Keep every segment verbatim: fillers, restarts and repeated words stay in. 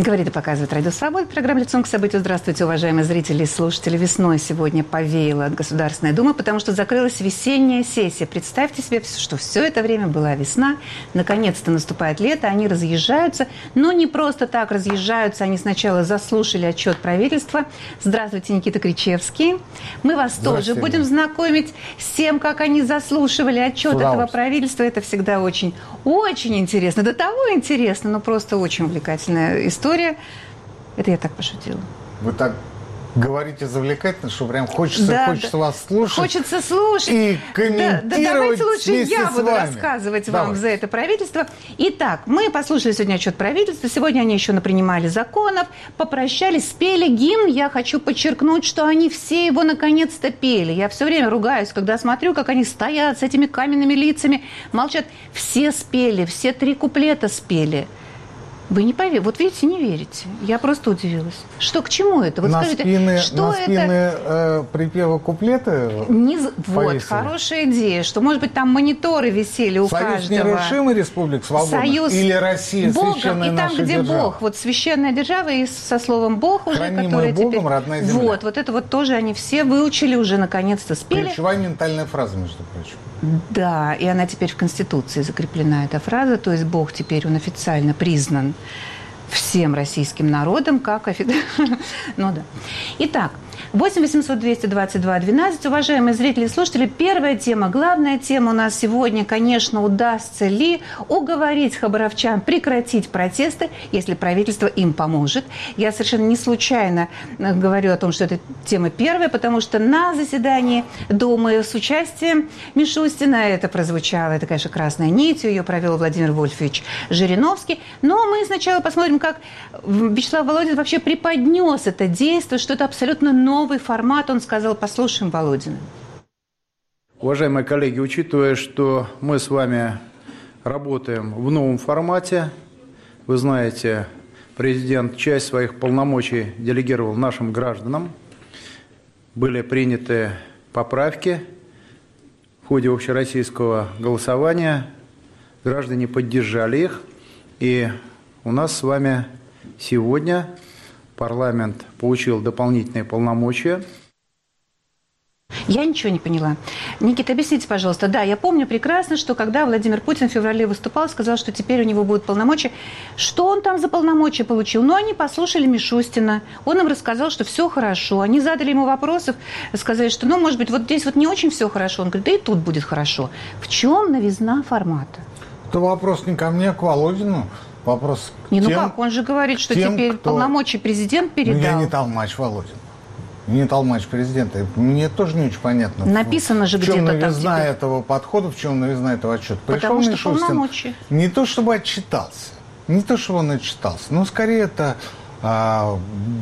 Говорит и показывает Радио Свобода. Программа «Лицом к событию». Здравствуйте, уважаемые зрители и слушатели. Весной сегодня повеяло от Государственной Думы, потому что закрылась весенняя сессия. Представьте себе, что все это время была весна. Наконец-то наступает лето, они разъезжаются. Но не просто так разъезжаются. Они сначала заслушали отчет правительства. Здравствуйте, Никита Кричевский. Мы вас тоже будем знакомить с тем, как они заслушивали отчет этого правительства. Это всегда очень, очень интересно. До того интересно, но просто очень увлекательная история. История. Это я так пошутила. Вы так говорите завлекательно, что прям хочется, да, хочется да. вас слушать. Хочется слушать. И комментировать. Да, да давайте лучше я буду вами. рассказывать Давай. вам за это правительство. Итак, мы послушали сегодня отчет правительства. Сегодня они еще напринимали законов, попрощались, спели гимн. Я хочу подчеркнуть, что они все его наконец-то пели. Я все время ругаюсь, когда смотрю, как они стоят с этими каменными лицами, молчат. Все спели, все три куплета спели. Вы не поверите. Вот видите, не верите. Я просто удивилась. Что к чему это? Вот на скажите, спины, что на спины, это? Э, припева куплеты Не... Вот, хорошая идея. Что, может быть, там мониторы висели у Союз каждого. Союз нерушимый, Республика Свободная? Союз или Россия Богом, священная и там, наша где держава? Бог. Вот священная держава и со словом Бог уже, Хранимая которая Богом, теперь... родная земля. Вот, вот это вот тоже они все выучили уже, наконец-то спели. Ключевая ментальная фраза, между прочим. Да, и она теперь в Конституции закреплена, эта фраза. То есть Бог теперь, он официально признан всем российским народом, как официально. Ну да. Итак, восемь восемьсот двести двадцать два двенадцать. Уважаемые зрители и слушатели, первая тема, главная тема у нас сегодня, конечно, удастся ли уговорить хабаровчан прекратить протесты, если правительство им поможет. Я совершенно не случайно говорю о том, что это тема первая, потому что на заседании Думы с участием Мишустина это прозвучало, это, конечно, красной нитью, ее провел Владимир Вольфович Жириновский. Но мы сначала посмотрим, как Вячеслав Володин вообще преподнес это действие, что это абсолютно новое. Новый формат, он сказал. Послушаем Володина. Уважаемые коллеги, учитывая, что мы с вами работаем в новом формате, вы знаете, президент часть своих полномочий делегировал нашим гражданам, были приняты поправки в ходе общероссийского голосования, граждане поддержали их, и у нас с вами сегодня парламент получил дополнительные полномочия. Я ничего не поняла. Никита, объясните, пожалуйста. Да, я помню прекрасно, что когда Владимир Путин в феврале выступал, сказал, что теперь у него будут полномочия. Что он там за полномочия получил? Ну, они послушали Мишустина. Он им рассказал, что все хорошо. Они задали ему вопросов, сказали, что, ну, может быть, вот здесь вот не очень все хорошо. Он говорит, да и тут будет хорошо. В чем новизна формата? Это вопрос не ко мне, а к Володину. Вопрос не, ну тем, как, он же говорит, что тем, теперь кто... полномочия президент передал. Ну, я не толмач, Володин. Не толмач президента. Мне тоже не очень понятно. Написано же где-то там. В чем новизна теперь этого подхода, в чем новизна этого отчета. Потому Пришел что Мишустин, полномочия. Не то, чтобы отчитался. Не то, чтобы он отчитался. Но скорее это а,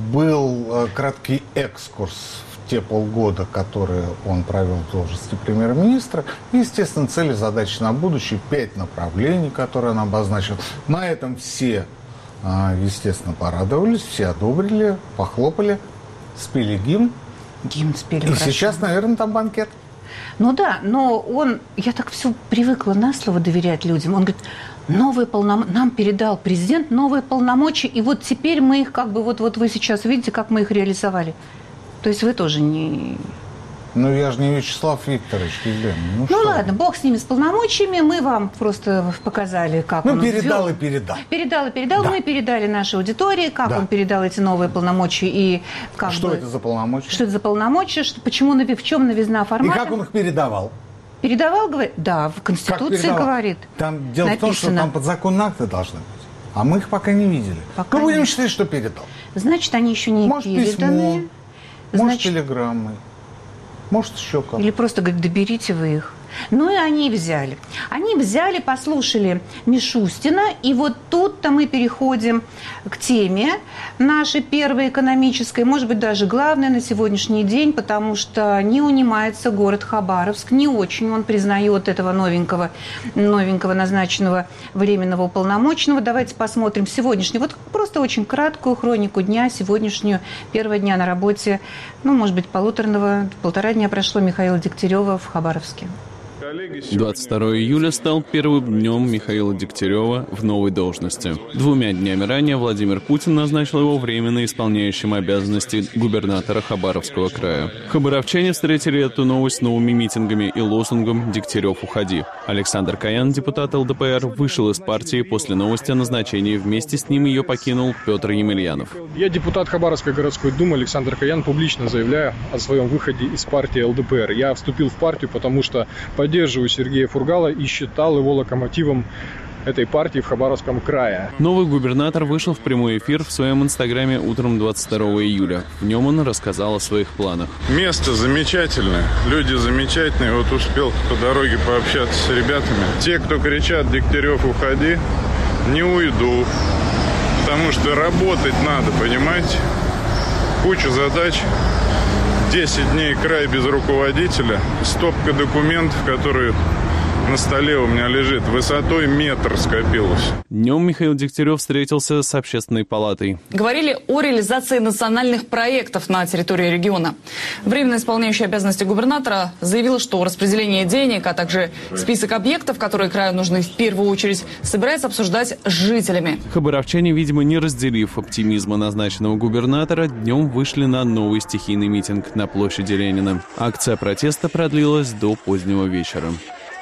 был а, краткий экскурс в те полгода, которые он провел в должности премьер-министра. И, естественно, цели, задачи на будущее, пять направлений, которые он обозначил. На этом все, естественно, порадовались, все одобрили, похлопали, спели гимн. Гимн спели. И хорошо. сейчас, наверное, там банкет. Ну да, но он, я так все привыкла на слово доверять людям. Он говорит, новые полномочия, нам передал президент новые полномочия, и вот теперь мы их как бы, вот, вот вы сейчас видите, как мы их реализовали. То есть вы тоже не... Ну, я же не Вячеслав Викторович, Елена. Ну, ну что? ладно, бог с ними, с полномочиями. Мы вам просто показали, как ну, он... Ну, передал ввел. и передал. Передал и передал. Да. Мы передали нашей аудитории, как да. он передал эти новые полномочия и как Что бы... это за полномочия? Что это за полномочия, что, почему, в чем новизна формата. И как он их передавал? Передавал, говорит? Да, в Конституции говорит. Там дело написано. в том, что там подзаконные акты должны быть. А мы их пока не видели. Пока ну, будем нет. считать, что передал. Значит, они еще не может, переданы. Письмо, Значит, может, телеграммой. Может, еще как-то. Или просто говорит, доберите вы их. Ну и они взяли. Они взяли, послушали Мишустина, и вот тут-то мы переходим к теме нашей первой экономической, может быть, даже главной на сегодняшний день, потому что не унимается город Хабаровск, не очень он признает этого новенького, новенького назначенного временного уполномоченного. Давайте посмотрим сегодняшний, вот просто очень краткую хронику дня, сегодняшнюю, первого дня на работе, ну, может быть, полуторного, полтора дня прошло Михаила Дегтярева в Хабаровске. двадцать второго июля стал первым днем Михаила Дегтярева в новой должности. Двумя днями ранее Владимир Путин назначил его временно исполняющим обязанности губернатора Хабаровского края. Хабаровчане встретили эту новость новыми митингами и лозунгом «Дегтярев, уходи». Александр Каян, депутат эл дэ пэ эр, вышел из партии после новости о назначении. Вместе с ним ее покинул Петр Емельянов. Я депутат Хабаровской городской думы Александр Каян, публично заявляю о своем выходе из партии эл дэ пэ эр. Я вступил в партию, потому что поддерживаю Сергея Фургала и считал его локомотивом этой партии в Хабаровском крае. Новый губернатор вышел в прямой эфир в своем инстаграме утром двадцать второго июля. В нем он рассказал о своих планах. Место замечательное, люди замечательные. Вот успел по дороге пообщаться с ребятами. Те, кто кричат «Дегтярев, уходи», не уйду. Потому что работать надо, понимаете? Куча задач. десять дней край без руководителя. Стопка документов, которые на столе у меня лежит. Высотой метр скопилось. Днем Михаил Дегтярев встретился с Общественной палатой. Говорили о реализации национальных проектов на территории региона. Временно исполняющий обязанности губернатора заявил, что распределение денег, а также список объектов, которые краю нужны в первую очередь, собирается обсуждать с жителями. Хабаровчане, видимо, не разделив оптимизма назначенного губернатора, днем вышли на новый стихийный митинг на площади Ленина. Акция протеста продлилась до позднего вечера.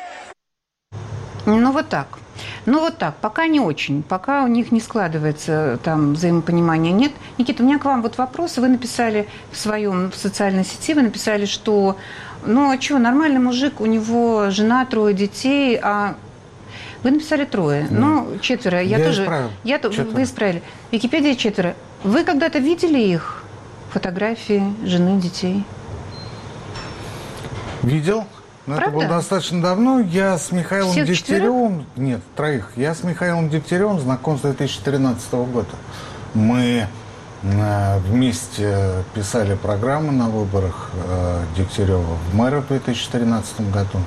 Ну вот так. Ну вот так. Пока не очень. Пока у них не складывается там взаимопонимания нет. Никита, у меня к вам вот вопрос. Вы написали в своем в социальной сети, вы написали, что ну а что, нормальный мужик, у него жена, трое детей, а вы написали трое. Нет. Ну, четверо. Я, я тоже. Исправил. Я, вы исправили. Википедия четверо. Вы когда-то видели их? Фотографии жены, детей? Видел. Но это было достаточно давно. Я с Михаилом Всех Дегтяревым... Четверых? Нет, троих. Я с Михаилом Дегтяревым знаком с две тысячи тринадцатого года. Мы э, вместе писали программу на выборах э, Дегтярева в мэра в две тысячи тринадцатом году.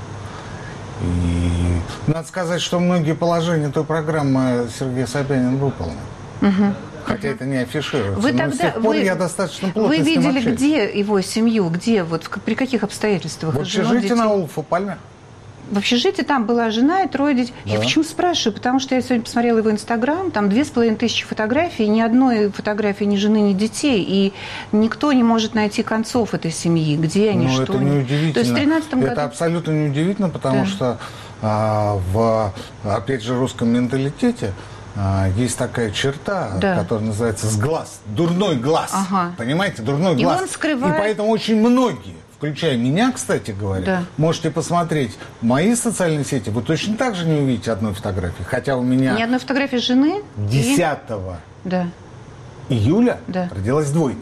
И надо сказать, что многие положения той программы Сергей Собянин выполнил. Угу. Хотя это не афишируется. Вы но тогда, с тех пор вы, я достаточно плотно Вы с ним видели, общаюсь. где его семью, где, вот при каких обстоятельствах? В общежитии на Улфа Пальме. В общежитии там была жена и трое детей. Да. Я почему спрашиваю? Потому что я сегодня посмотрела его инстаграм, там две с половиной тысячи фотографий, ни одной фотографии ни жены, ни детей, и никто не может найти концов этой семьи, где они, ну, что это они. неудивительно. То есть в тринадцатом году... Это абсолютно неудивительно, потому да. что а, в, опять же, русском менталитете а, есть такая черта, да. которая называется сглаз, дурной глаз, ага. понимаете, дурной и глаз. Он скрывает... И поэтому очень многие, включая меня, кстати говоря, да. можете посмотреть мои социальные сети, вы точно так же не увидите одной фотографии, хотя у меня... Ни одной фотографии жены? десятого да. июля да. родилась двойня.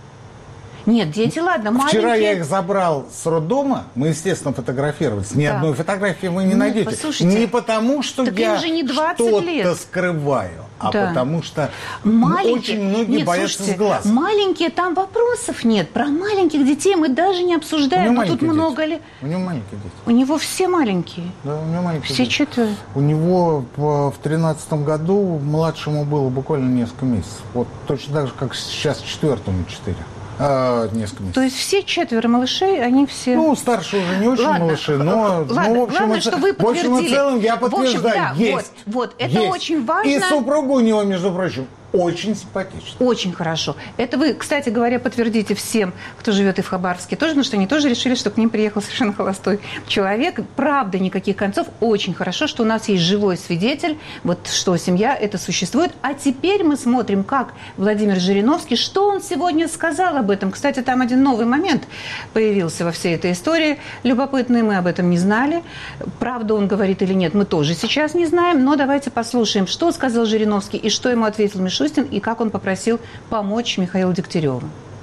Нет, дети, ладно, маленькие. Вчера я их забрал с роддома, мы, естественно, фотографировались. Ни да. одной фотографии вы не ну, найдете. Послушайте, не потому, что я что-то скрываю, а да. потому что маленькие... очень многие нет, боятся слушайте, с глаз. Маленькие, там вопросов нет. Про маленьких детей мы даже не обсуждаем. Но тут много ли... У него маленькие дети. У него все маленькие. Да, у него маленькие Все дети. четверо. У него в тринадцатом году младшему было буквально несколько месяцев. Вот точно так же, как сейчас четвертому четыре. А, несколько месяцев. То есть все четверо малышей, они все... Ну, старшие уже не очень ладно, малыши, но... Ладно, ну, в общем, главное, это, что вы подтвердили. В общем и целом я подтверждаю, в общем, да, есть. Вот, вот это есть. очень важно. И супруга у него, между прочим, очень симпатично. Очень хорошо. Это вы, кстати говоря, подтвердите всем, кто живет и в Хабаровске тоже, потому что они тоже решили, что к ним приехал совершенно холостой человек. Правда, никаких концов. Очень хорошо, что у нас есть живой свидетель, вот что семья это существует. А теперь мы смотрим, как Владимир Жириновский, что он сегодня сказал об этом. Кстати, там один новый момент появился во всей этой истории. Любопытный, мы об этом не знали. Правда он говорит или нет, мы тоже сейчас не знаем. Но давайте послушаем, что сказал Жириновский и что ему ответил Мишустин, и как он попросил помочь Михаилу Дегтяреву.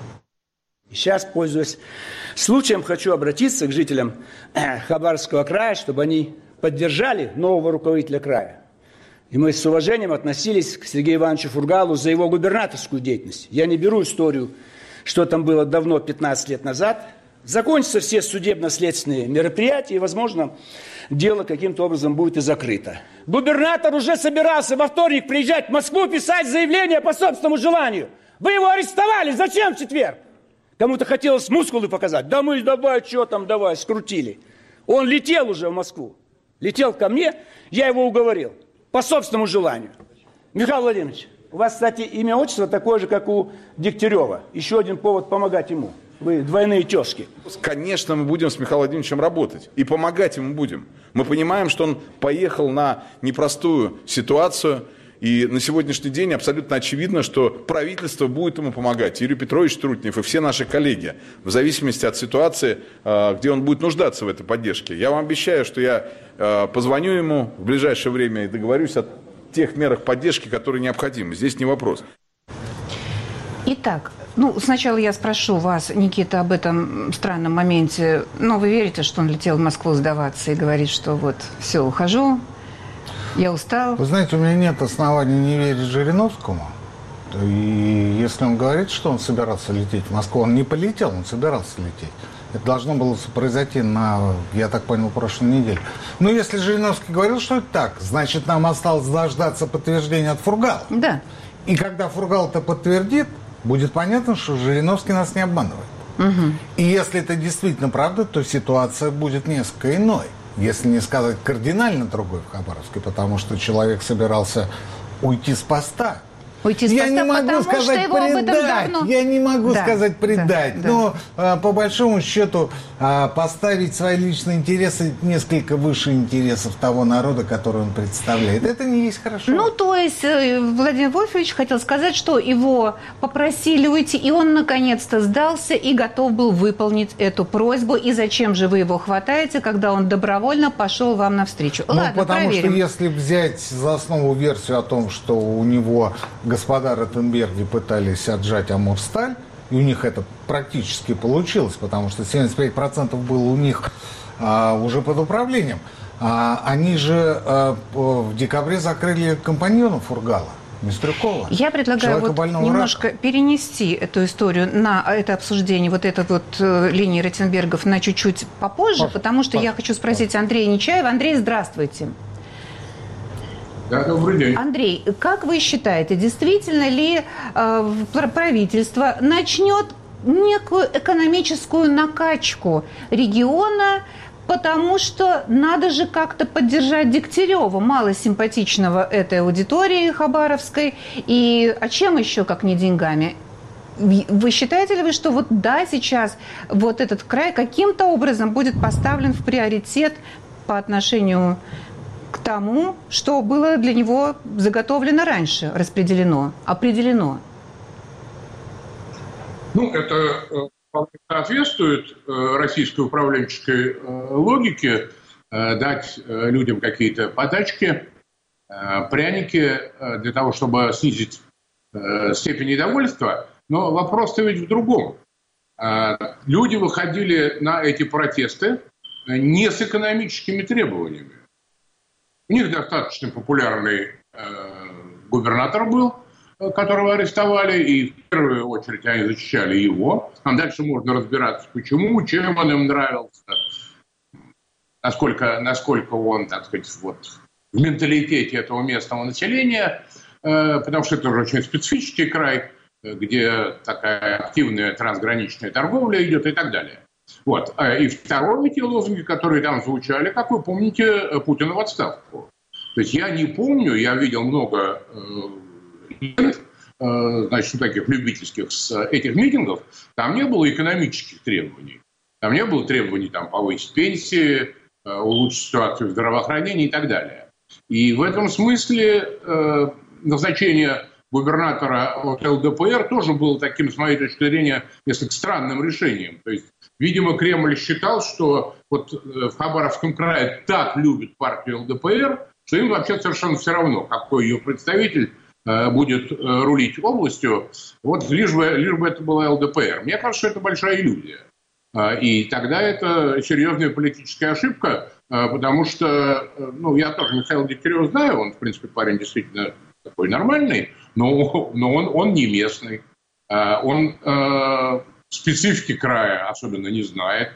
Сейчас, пользуясь случаем, хочу обратиться к жителям Хабаровского края, чтобы они поддержали нового руководителя края. И мы с уважением относились к Сергею Ивановичу Фургалу за его губернаторскую деятельность. Я не беру историю, что там было давно, пятнадцать лет назад. Закончатся все судебно-следственные мероприятия, и, возможно, дело каким-то образом будет и закрыто. Губернатор уже собирался во вторник приезжать в Москву писать заявление по собственному желанию. Вы его арестовали. Зачем в четверг? Кому-то хотелось мускулы показать. Да мы давай, что там, давай, скрутили. Он летел уже в Москву. Летел ко мне, я его уговорил. По собственному желанию. Михаил Владимирович, у вас, кстати, имя, отчество такое же, как у Дегтярева. Еще один повод помогать ему. Вы двойные тезки. Конечно, мы будем с Михаилом Владимировичем работать. И помогать ему будем. Мы понимаем, что он поехал на непростую ситуацию. И на сегодняшний день абсолютно очевидно, что правительство будет ему помогать. Юрий Петрович Трутнев и все наши коллеги. В зависимости от ситуации, где он будет нуждаться в этой поддержке. Я вам обещаю, что я позвоню ему в ближайшее время и договорюсь о тех мерах поддержки, которые необходимы. Здесь не вопрос. Итак, ну, сначала я спрошу вас, Никита, об этом странном моменте. Но вы верите, что он летел в Москву сдаваться и говорит, что вот, все, ухожу, я устал? Вы знаете, у меня нет оснований не верить Жириновскому. И если он говорит, что он собирался лететь в Москву, он не полетел, он собирался лететь. Это должно было произойти на, я так понял, прошлой неделе. Но если Жириновский говорил, что это так, значит, нам осталось дождаться подтверждения от Фургала. Да. И когда Фургал это подтвердит, будет понятно, что Жириновский нас не обманывает. Угу. И если это действительно правда, то ситуация будет несколько иной. Если не сказать кардинально другой в Хабаровске, потому что человек собирался уйти с поста. Уйти с я поста, не могу потому сказать что его об этом предать, давно... я не могу да, сказать предать, да, но да. А, по большому счету а, поставить свои личные интересы несколько выше интересов того народа, который он представляет. Это не есть хорошо. Ну, то есть Владимир Вольфович хотел сказать, что его попросили уйти, и он наконец-то сдался и готов был выполнить эту просьбу. И зачем же вы его хватаете, когда он добровольно пошел вам навстречу? Ну, Ладно, потому проверим. что если взять за основу версию о том, что у него господа Ротенберги пытались отжать Амурсталь, и у них это практически получилось, потому что семьдесят пять процентов было у них а, уже под управлением. А, они же а, в декабре закрыли компаньона Фургала, Мистрюкова. Я предлагаю вот немножко рака. перенести эту историю на это обсуждение, вот этой вот э, линии Ротенбергов на чуть-чуть попозже, Паша, потому что Паша, я хочу спросить Паша. Андрея Нечаева. Андрей, здравствуйте. Да, добрый день. Андрей, как вы считаете, действительно ли э, правительство начнет некую экономическую накачку региона, потому что надо же как-то поддержать Дегтярева, малосимпатичного этой аудитории хабаровской, и а чем еще, как не деньгами? Вы считаете ли вы, что вот да, сейчас вот этот край каким-то образом будет поставлен в приоритет по отношению к тому, что было для него заготовлено раньше, распределено, определено? Ну, это соответствует российской управленческой логике дать людям какие-то подачки, пряники для того, чтобы снизить степень недовольства. Но вопрос-то ведь в другом. Люди выходили на эти протесты не с экономическими требованиями. У них достаточно популярный э, губернатор был, которого арестовали, и в первую очередь они защищали его. А дальше можно разбираться, почему, чем он им нравился, насколько, насколько он, так сказать, вот, в менталитете этого местного населения, э, потому что это уже очень специфический край, где такая активная трансграничная торговля идет и так далее. Вот. И второе, те лозунги, которые там звучали, как вы помните, Путин в отставку. То есть я не помню, я видел много э, э, значит, таких любительских с этих митингов, там не было экономических требований. Там не было требований там, повысить пенсии, э, улучшить ситуацию в здравоохранении и так далее. И в этом смысле э, назначение губернатора от ЛДПР тоже было таким, с моей точки зрения, несколько странным решением. То есть, видимо, Кремль считал, что вот в Хабаровском крае так любят партию ЛДПР, что им вообще совершенно все равно, какой ее представитель э, будет э, рулить областью, вот лишь бы, лишь бы это была ЛДПР. Мне кажется, что это большая иллюзия. Э, и тогда это серьезная политическая ошибка, э, потому что, э, ну, я тоже Михаила Дегтярева знаю, он, в принципе, парень действительно такой нормальный, но, но он, он не местный. Э, он э, специфики края особенно не знает.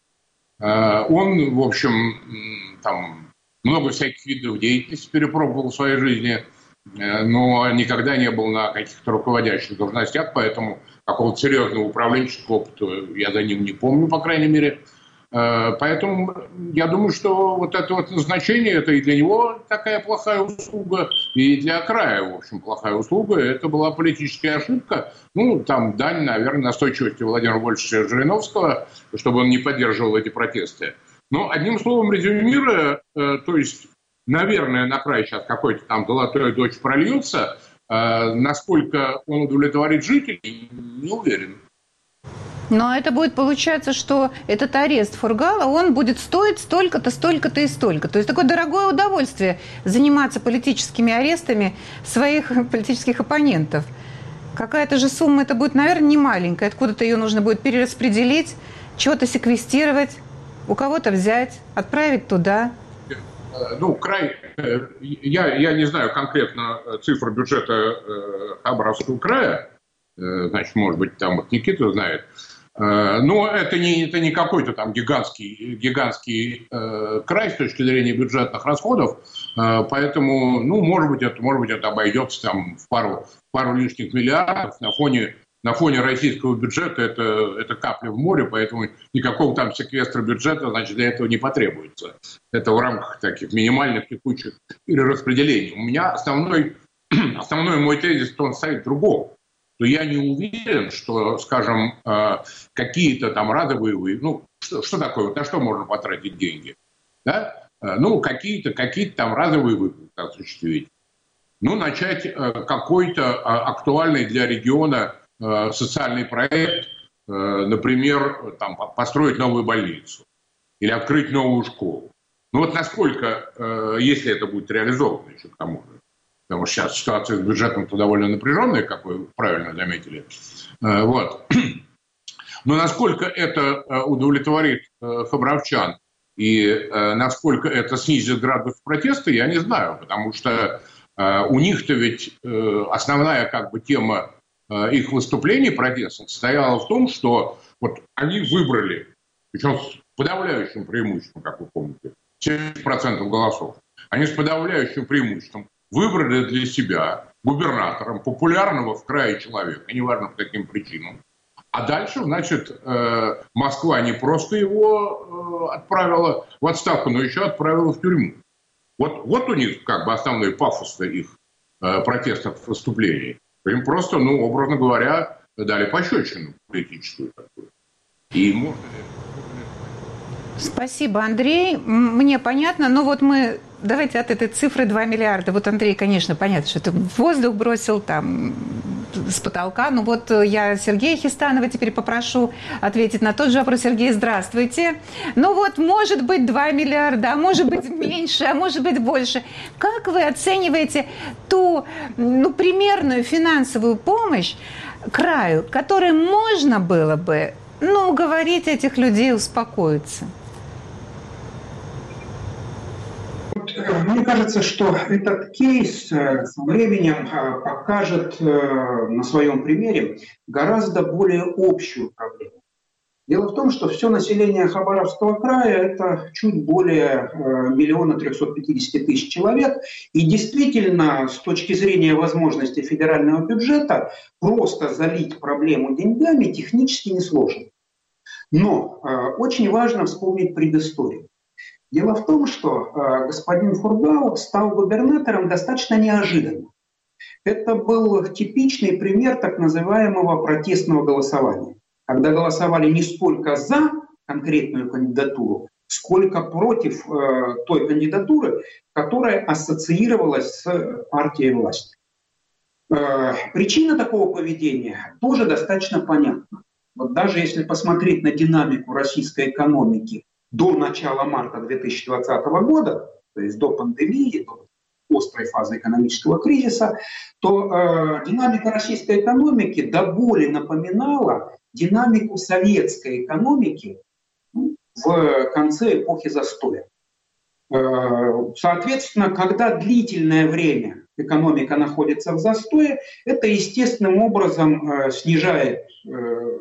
Э, он, в общем, там... много всяких видов деятельности перепробовал в своей жизни, но никогда не был на каких-то руководящих должностях, поэтому какого-то серьезного управленческого опыта я за ним не помню, по крайней мере. Поэтому я думаю, что вот это вот назначение, это и для него такая плохая услуга, и для края, в общем, плохая услуга. Это была политическая ошибка. Ну, там дань, наверное, настойчивости Владимира Вольфовича Жириновского, чтобы он не поддерживал эти протесты. Но, одним словом, резюмируя, то есть, наверное, на край сейчас какой-то там золотой дождь прольется. Насколько он удовлетворит жителей, не уверен. Но это будет получаться, что этот арест Фургала, он будет стоить столько-то, столько-то и столько. То есть такое дорогое удовольствие заниматься политическими арестами своих политических оппонентов. Какая-то же сумма это будет, наверное, не маленькая. Откуда-то ее нужно будет перераспределить, чего-то секвестировать, у кого-то взять, отправить туда. Ну, край, я, я не знаю конкретно цифр бюджета Хабаровского края, значит, может быть, там вот Никита знает. Но это не, это не какой-то там гигантский, гигантский э, край с точки зрения бюджетных расходов, э, поэтому, ну, может быть, это, может быть, это обойдется там в пару, пару лишних миллиардов на фоне, на фоне российского бюджета, это, это капля в море, поэтому никакого там секвестра бюджета, значит, для этого не потребуется. Это в рамках таких минимальных текущих перераспределений. У меня основной, основной мой тезис, он стоит в другом. То я не уверен, что, скажем, какие-то там разовые, ну, что, что такое, на что можно потратить деньги? Да? Ну, какие-то, какие-то там разовые выплаты осуществить. Ну, начать какой-то актуальный для региона социальный проект, например, там, построить новую больницу или открыть новую школу. Ну, вот насколько, если это будет реализовано еще к тому же. Потому что сейчас ситуация с бюджетом-то довольно напряженная, как вы правильно заметили. Вот. Но насколько это удовлетворит хабаровчан и насколько это снизит градус протеста, я не знаю. Потому что у них-то ведь основная как бы тема их выступлений протестных состояла в том, что вот они выбрали, причем с подавляющим преимуществом, как вы помните, семьдесят процентов голосов, они с подавляющим преимуществом выбрали для себя губернатором популярного в крае человека, неважно по каким причинам. А дальше, значит, Москва не просто его отправила в отставку, но еще отправила в тюрьму. Вот, вот у них как бы основной пафос их протестных выступлений. Им просто, ну, образно говоря, дали пощечину политическую такую. И можно... Спасибо, Андрей. Мне понятно, но вот мы... Давайте от этой цифры два миллиарда. Вот Андрей, конечно, понятно, что ты в воздух бросил там с потолка. Но вот я Сергея Хистанова теперь попрошу ответить на тот же вопрос. Сергей, здравствуйте. Ну вот, может быть, два миллиарда, а может быть меньше, а может быть больше. Как вы оцениваете ту, ну, примерную финансовую помощь краю, которой можно было бы, ну, уговорить этих людей успокоиться? Мне кажется, что этот кейс со временем покажет на своем примере гораздо более общую проблему. Дело в том, что все население Хабаровского края – это чуть более миллиона трехсот пятидесяти тысяч человек. И действительно, с точки зрения возможностей федерального бюджета, просто залить проблему деньгами технически несложно. Но очень важно вспомнить предысторию. Дело в том, что э, господин Фургал стал губернатором достаточно неожиданно. Это был типичный пример так называемого протестного голосования, когда голосовали не столько за конкретную кандидатуру, сколько против э, той кандидатуры, которая ассоциировалась с партией власти. Э, причина такого поведения тоже достаточно понятна. Вот даже если посмотреть на динамику российской экономики до начала марта две тысячи двадцатого года, то есть до пандемии, до острой фазы экономического кризиса, то э, динамика российской экономики до боли напоминала динамику советской экономики в конце эпохи застоя. Э, соответственно, когда длительное время экономика находится в застое, это естественным образом э, снижает э,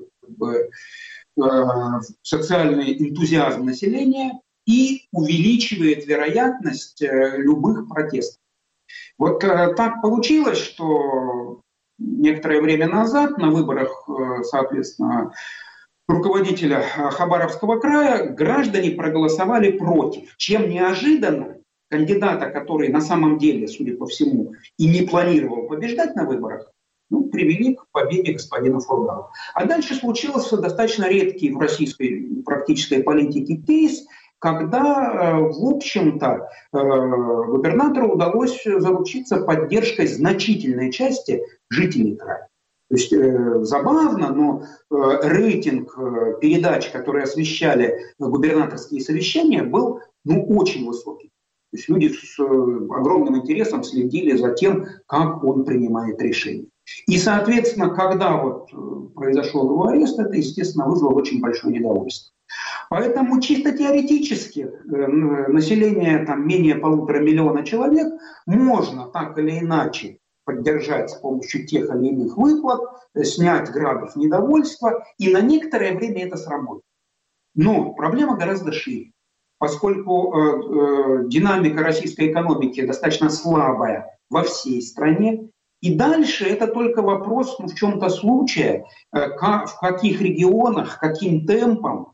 социальный энтузиазм населения и увеличивает вероятность любых протестов. Вот так получилось, что некоторое время назад на выборах, соответственно, руководителя Хабаровского края, граждане проголосовали против, чем неожиданно кандидата, который на самом деле, судя по всему, и не планировал побеждать на выборах, ну, привели к победе господина Фургала. А дальше случился достаточно редкий в российской практической политике кейс, когда, в общем-то, губернатору удалось заручиться поддержкой значительной части жителей края. То есть э, забавно, но э, рейтинг э, передач, которые освещали губернаторские совещания, был ну, очень высокий. То есть люди с э, огромным интересом следили за тем, как он принимает решения. И, соответственно, когда вот, э, произошел его арест, это, естественно, вызвало очень большое недовольство. Поэтому чисто теоретически э, население там, менее полутора миллиона человек можно так или иначе поддержать с помощью тех или иных выплат, снять градус недовольства, и на некоторое время это сработает. Но проблема гораздо шире, поскольку э, э, динамика российской экономики достаточно слабая во всей стране, и дальше это только вопрос ну, в чем-то случае, э, как, в каких регионах, каким темпом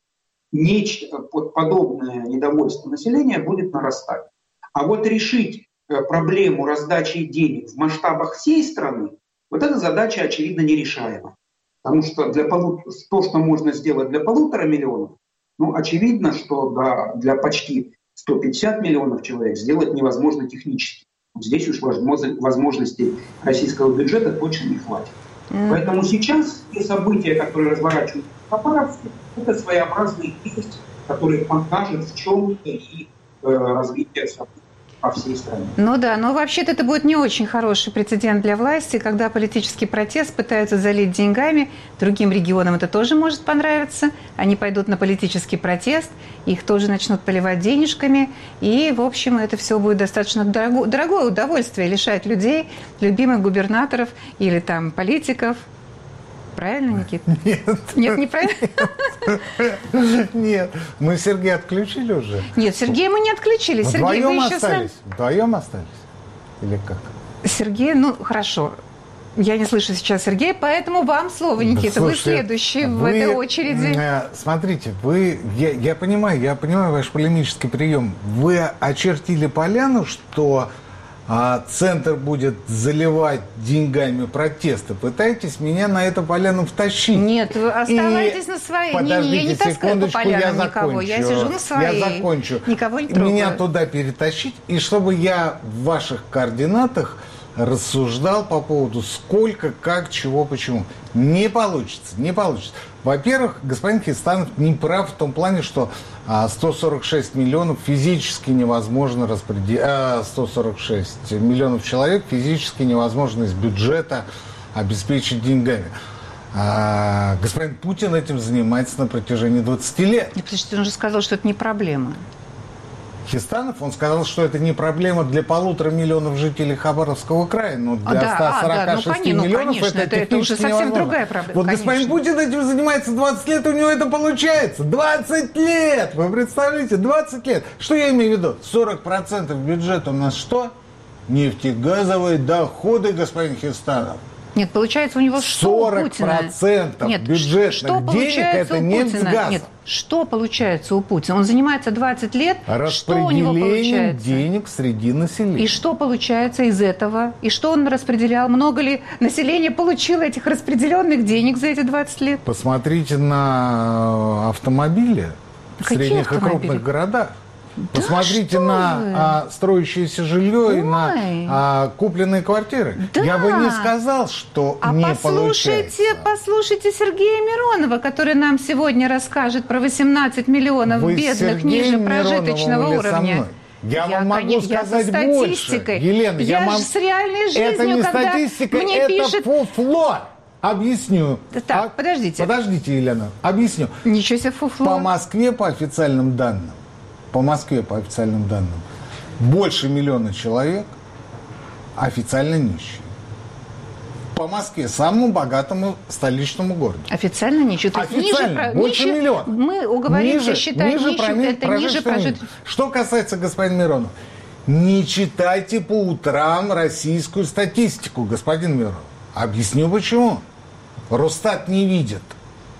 нечто подобное недовольство населения будет нарастать. А вот решить проблему раздачи денег в масштабах всей страны, вот эта задача, очевидно, нерешаема. Потому что для полу... то, что можно сделать для полутора миллионов, ну, очевидно, что да, для почти ста пятидесяти миллионов человек сделать невозможно технически. Здесь уж возможностей российского бюджета точно не хватит. Mm. Поэтому сейчас те события, которые разворачиваются в Хабаровске, это своеобразный тест, который покажет, в чем и э, развитие событий по всей стране. Ну да, но вообще-то это будет не очень хороший прецедент для власти, когда политический протест пытаются залить деньгами. Другим регионам это тоже может понравиться. Они пойдут на политический протест, их тоже начнут поливать денежками. И, в общем, это все будет достаточно дорого, дорогое удовольствие лишать людей, любимых губернаторов или там политиков. Правильно, Никита? Нет. Нет, неправильно? Нет. Мы Сергея отключили уже? Нет, Сергея мы не отключили. Сергей, Вдвоем вы еще остались? сами... Вдвоем остались? Или как? Сергей, ну, хорошо. Я не слышу сейчас Сергея, поэтому вам слово, Никита. Да, слушайте, вы следующий вы, в этой очереди. Смотрите, вы, я, я понимаю, я понимаю ваш полемический прием. Вы очертили поляну, что а, центр будет заливать деньгами протесты. Пытаетесь меня на эту поляну втащить. Нет, вы оставайтесь И... на своей. Подождите, не, не, я не таскаю по полянам я никого. Закончу. Я сижу на своей. Я закончу. Никого не трогаю. Меня туда перетащить, и чтобы я в ваших координатах рассуждал по поводу сколько, как, чего, почему. Не получится, не получится. Во-первых, господин Хистанов не прав в том плане, что а, сто сорок шесть миллионов физически невозможно распределить, а, сто сорок шесть миллионов человек физически невозможно из бюджета обеспечить деньгами. А, господин Путин этим занимается на протяжении двадцати лет. Нет, потому что он же сказал, что это не проблема. Хистанов, он сказал, что это не проблема для полутора миллионов жителей Хабаровского края, но для да, ста сорока шести а, да, ну, миллионов конечно, это, это, это уже совсем невозможно. другая проблема. Вот конечно. господин Путин этим занимается двадцать лет, у него это получается. двадцать лет! Вы представляете, двадцать лет. Что я имею в виду? сорок процентов бюджета у нас что? Нефтегазовые доходы, господин Хистанов. Нет, получается у него что у Путина? сорок процентов Нет, бюджетных что денег это нефтьгаз. Нет, что получается у Путина? Он занимается двадцать лет, что у него получается? Денег среди населения. И что получается из этого? И что он распределял? Много ли население получило этих распределенных денег за эти двадцать лет? Посмотрите на автомобили в Какие средних автомобили? и крупных городах. Да Посмотрите на а, строящееся жилье Ой. и на а, купленные квартиры. Да. Я бы не сказал, что а не послушайте, получается. послушайте Сергея Миронова, который нам сегодня расскажет про восемнадцать миллионов Вы бедных ниже прожиточного уровня. Я, я вам могу конечно, сказать я больше. Елена, я я вам... с реальной жизнью, это не когда статистика, мне это пишет... фуфло. Объясню. Так, а... подождите. Подождите, Елена, объясню. Ничего себе фуфло. По Москве, по официальным данным, по Москве, по официальным данным, больше миллиона человек официально нищие. По Москве, самому богатому столичному городу. Официально нищие. Официально, ниже, больше ниже, миллиона. Мы уговоримся ниже, считать ниже нищим, проми, это ниже прожит... Что касается господина Миронова, не читайте по утрам российскую статистику, господин Миронов. Объясню почему. Росстат не видит.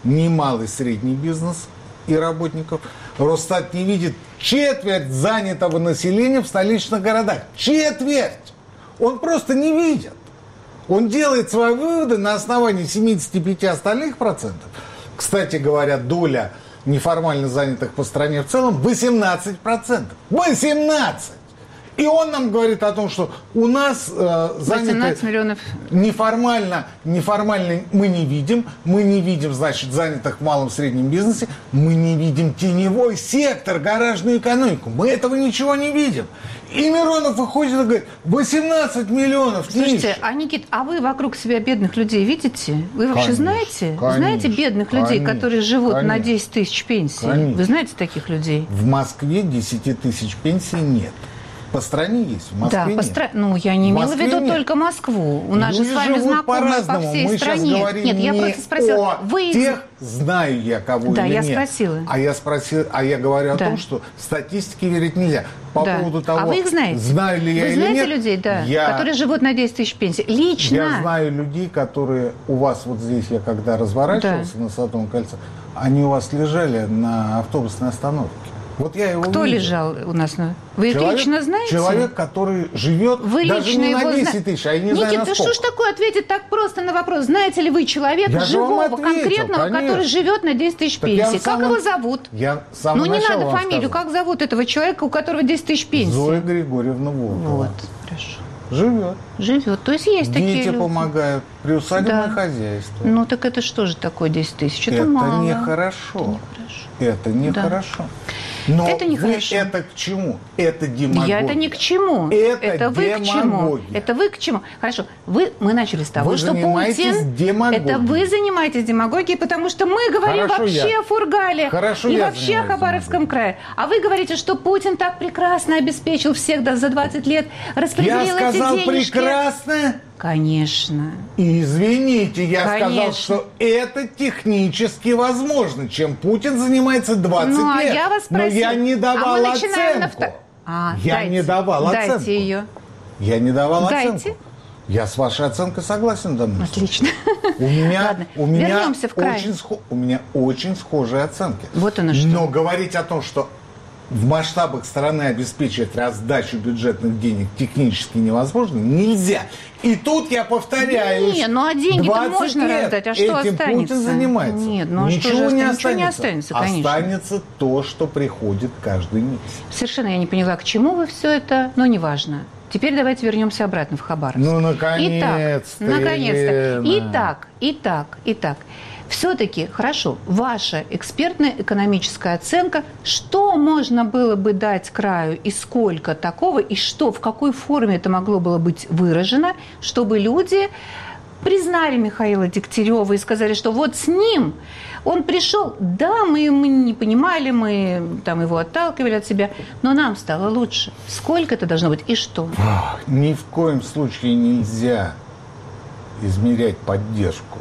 ни малый средний бизнес и работников. Росстат не видит четверть занятого населения в столичных городах. Четверть! Он просто не видит. Он делает свои выводы на основании семьдесят пять остальных процентов. Кстати говоря, доля неформально занятых по стране в целом восемнадцать процентов. восемнадцать! И он нам говорит о том, что у нас э, заняты миллионов. Неформально, неформально мы не видим. Мы не видим, значит, занятых в малом и среднем бизнесе. Мы не видим теневой сектор, гаражную экономику. Мы этого ничего не видим. И Миронов выходит и говорит, восемнадцать миллионов. Слушайте, меньше. а, Никит, а вы вокруг себя бедных людей видите? Вы вообще Конечно, знаете? конечно, знаете бедных людей, конечно, которые живут конечно, на десять тысяч пенсий? Конечно. Вы знаете таких людей? В Москве десять тысяч пенсий нет. По стране есть, в Москве да, нет. по стра... ну я не имела в виду нет. только Москву. У нас Люди же с вами знакомые по всей Мы стране. говорим Нет, я не просто спросила. О Вы... тех, знаю я кого да, или я нет. спросила. А я спросил, а я говорю да. о том, что статистике верить нельзя. По да. поводу того, а вы их знаете? Знаю ли я вы или знаете нет? людей, да, я... которые живут на десять тысяч пенсий? Лично. Я знаю людей, которые у вас вот здесь, я когда разворачивался да. на Садовом кольце, они у вас лежали на автобусной остановке. Вот я его Кто видел. лежал у нас? На... Вы человек, их лично знаете? Человек, который живет вы даже лично не его на десять тысяч, а я не Никит, знаю, да насколько. что ж такое ответить так просто на вопрос? Знаете ли вы человека я живого, ответил, конкретного, конечно. который живет на десять тысяч так пенсий? Как самом... его зовут? Я с ну не надо вам фамилию. сказал. Как зовут этого человека, у которого десять тысяч пенсий? Зоя Григорьевна Волкова. Вот, хорошо. Живет. Живет. То есть есть Дети такие люди. помогают. Приусадебное да. хозяйство. Ну так это что же такое десять тысяч? Это, это мало. нехорошо. Это нехорошо. Да. Но это нехорошо. это к чему? Это демагогия. Я это ни к чему. Это, это вы демагогия. к чему? Это вы к чему? Хорошо. Вы, мы начали с того, вы что Путин... демагогией. Это вы занимаетесь демагогией, потому что мы говорим Хорошо вообще я. о Фургале Хорошо и я вообще о Хабаровском крае. А вы говорите, что Путин так прекрасно обеспечил всех да, за двадцать лет, распределил я сказал эти денежки. Прекрасно. Конечно. Извините, я Конечно. сказал, что это технически возможно, чем Путин занимается двадцать ну, лет. А я вас спросила, но я не давал а мы начинаем оценку. На... А, я дайте, не давал дайте оценку. ее. Я не давал дайте. оценку. Я с вашей оценкой согласен, Дануся. Отлично. У меня, Ладно, у меня вернемся в край. очень, у меня очень схожие оценки. Вот оно что. Но говорить о том, что в масштабах страны обеспечить раздачу бюджетных денег технически невозможно, нельзя. И тут я повторяюсь. Не, ну а деньги-то можно лет раздать, а что этим останется? Путин занимается. Нет, ну а ничего, что же не останется? останется. Ничего не останется, конечно. Останется то, что приходит каждый месяц. Совершенно я не поняла, к чему вы все это, но неважно. Теперь давайте вернемся обратно в Хабаровск. Ну, наконец-то. Итак, наконец-то. Елена. Итак, итак, итак. Все-таки, хорошо, ваша экспертная экономическая оценка, что можно было бы дать краю и сколько такого, и что, в какой форме это могло было быть выражено, чтобы люди признали Михаила Дегтярева и сказали, что вот с ним он пришел, да, мы, мы не понимали, мы там его отталкивали от себя, но нам стало лучше. Сколько это должно быть и что? Ох, ни в коем случае нельзя измерять поддержку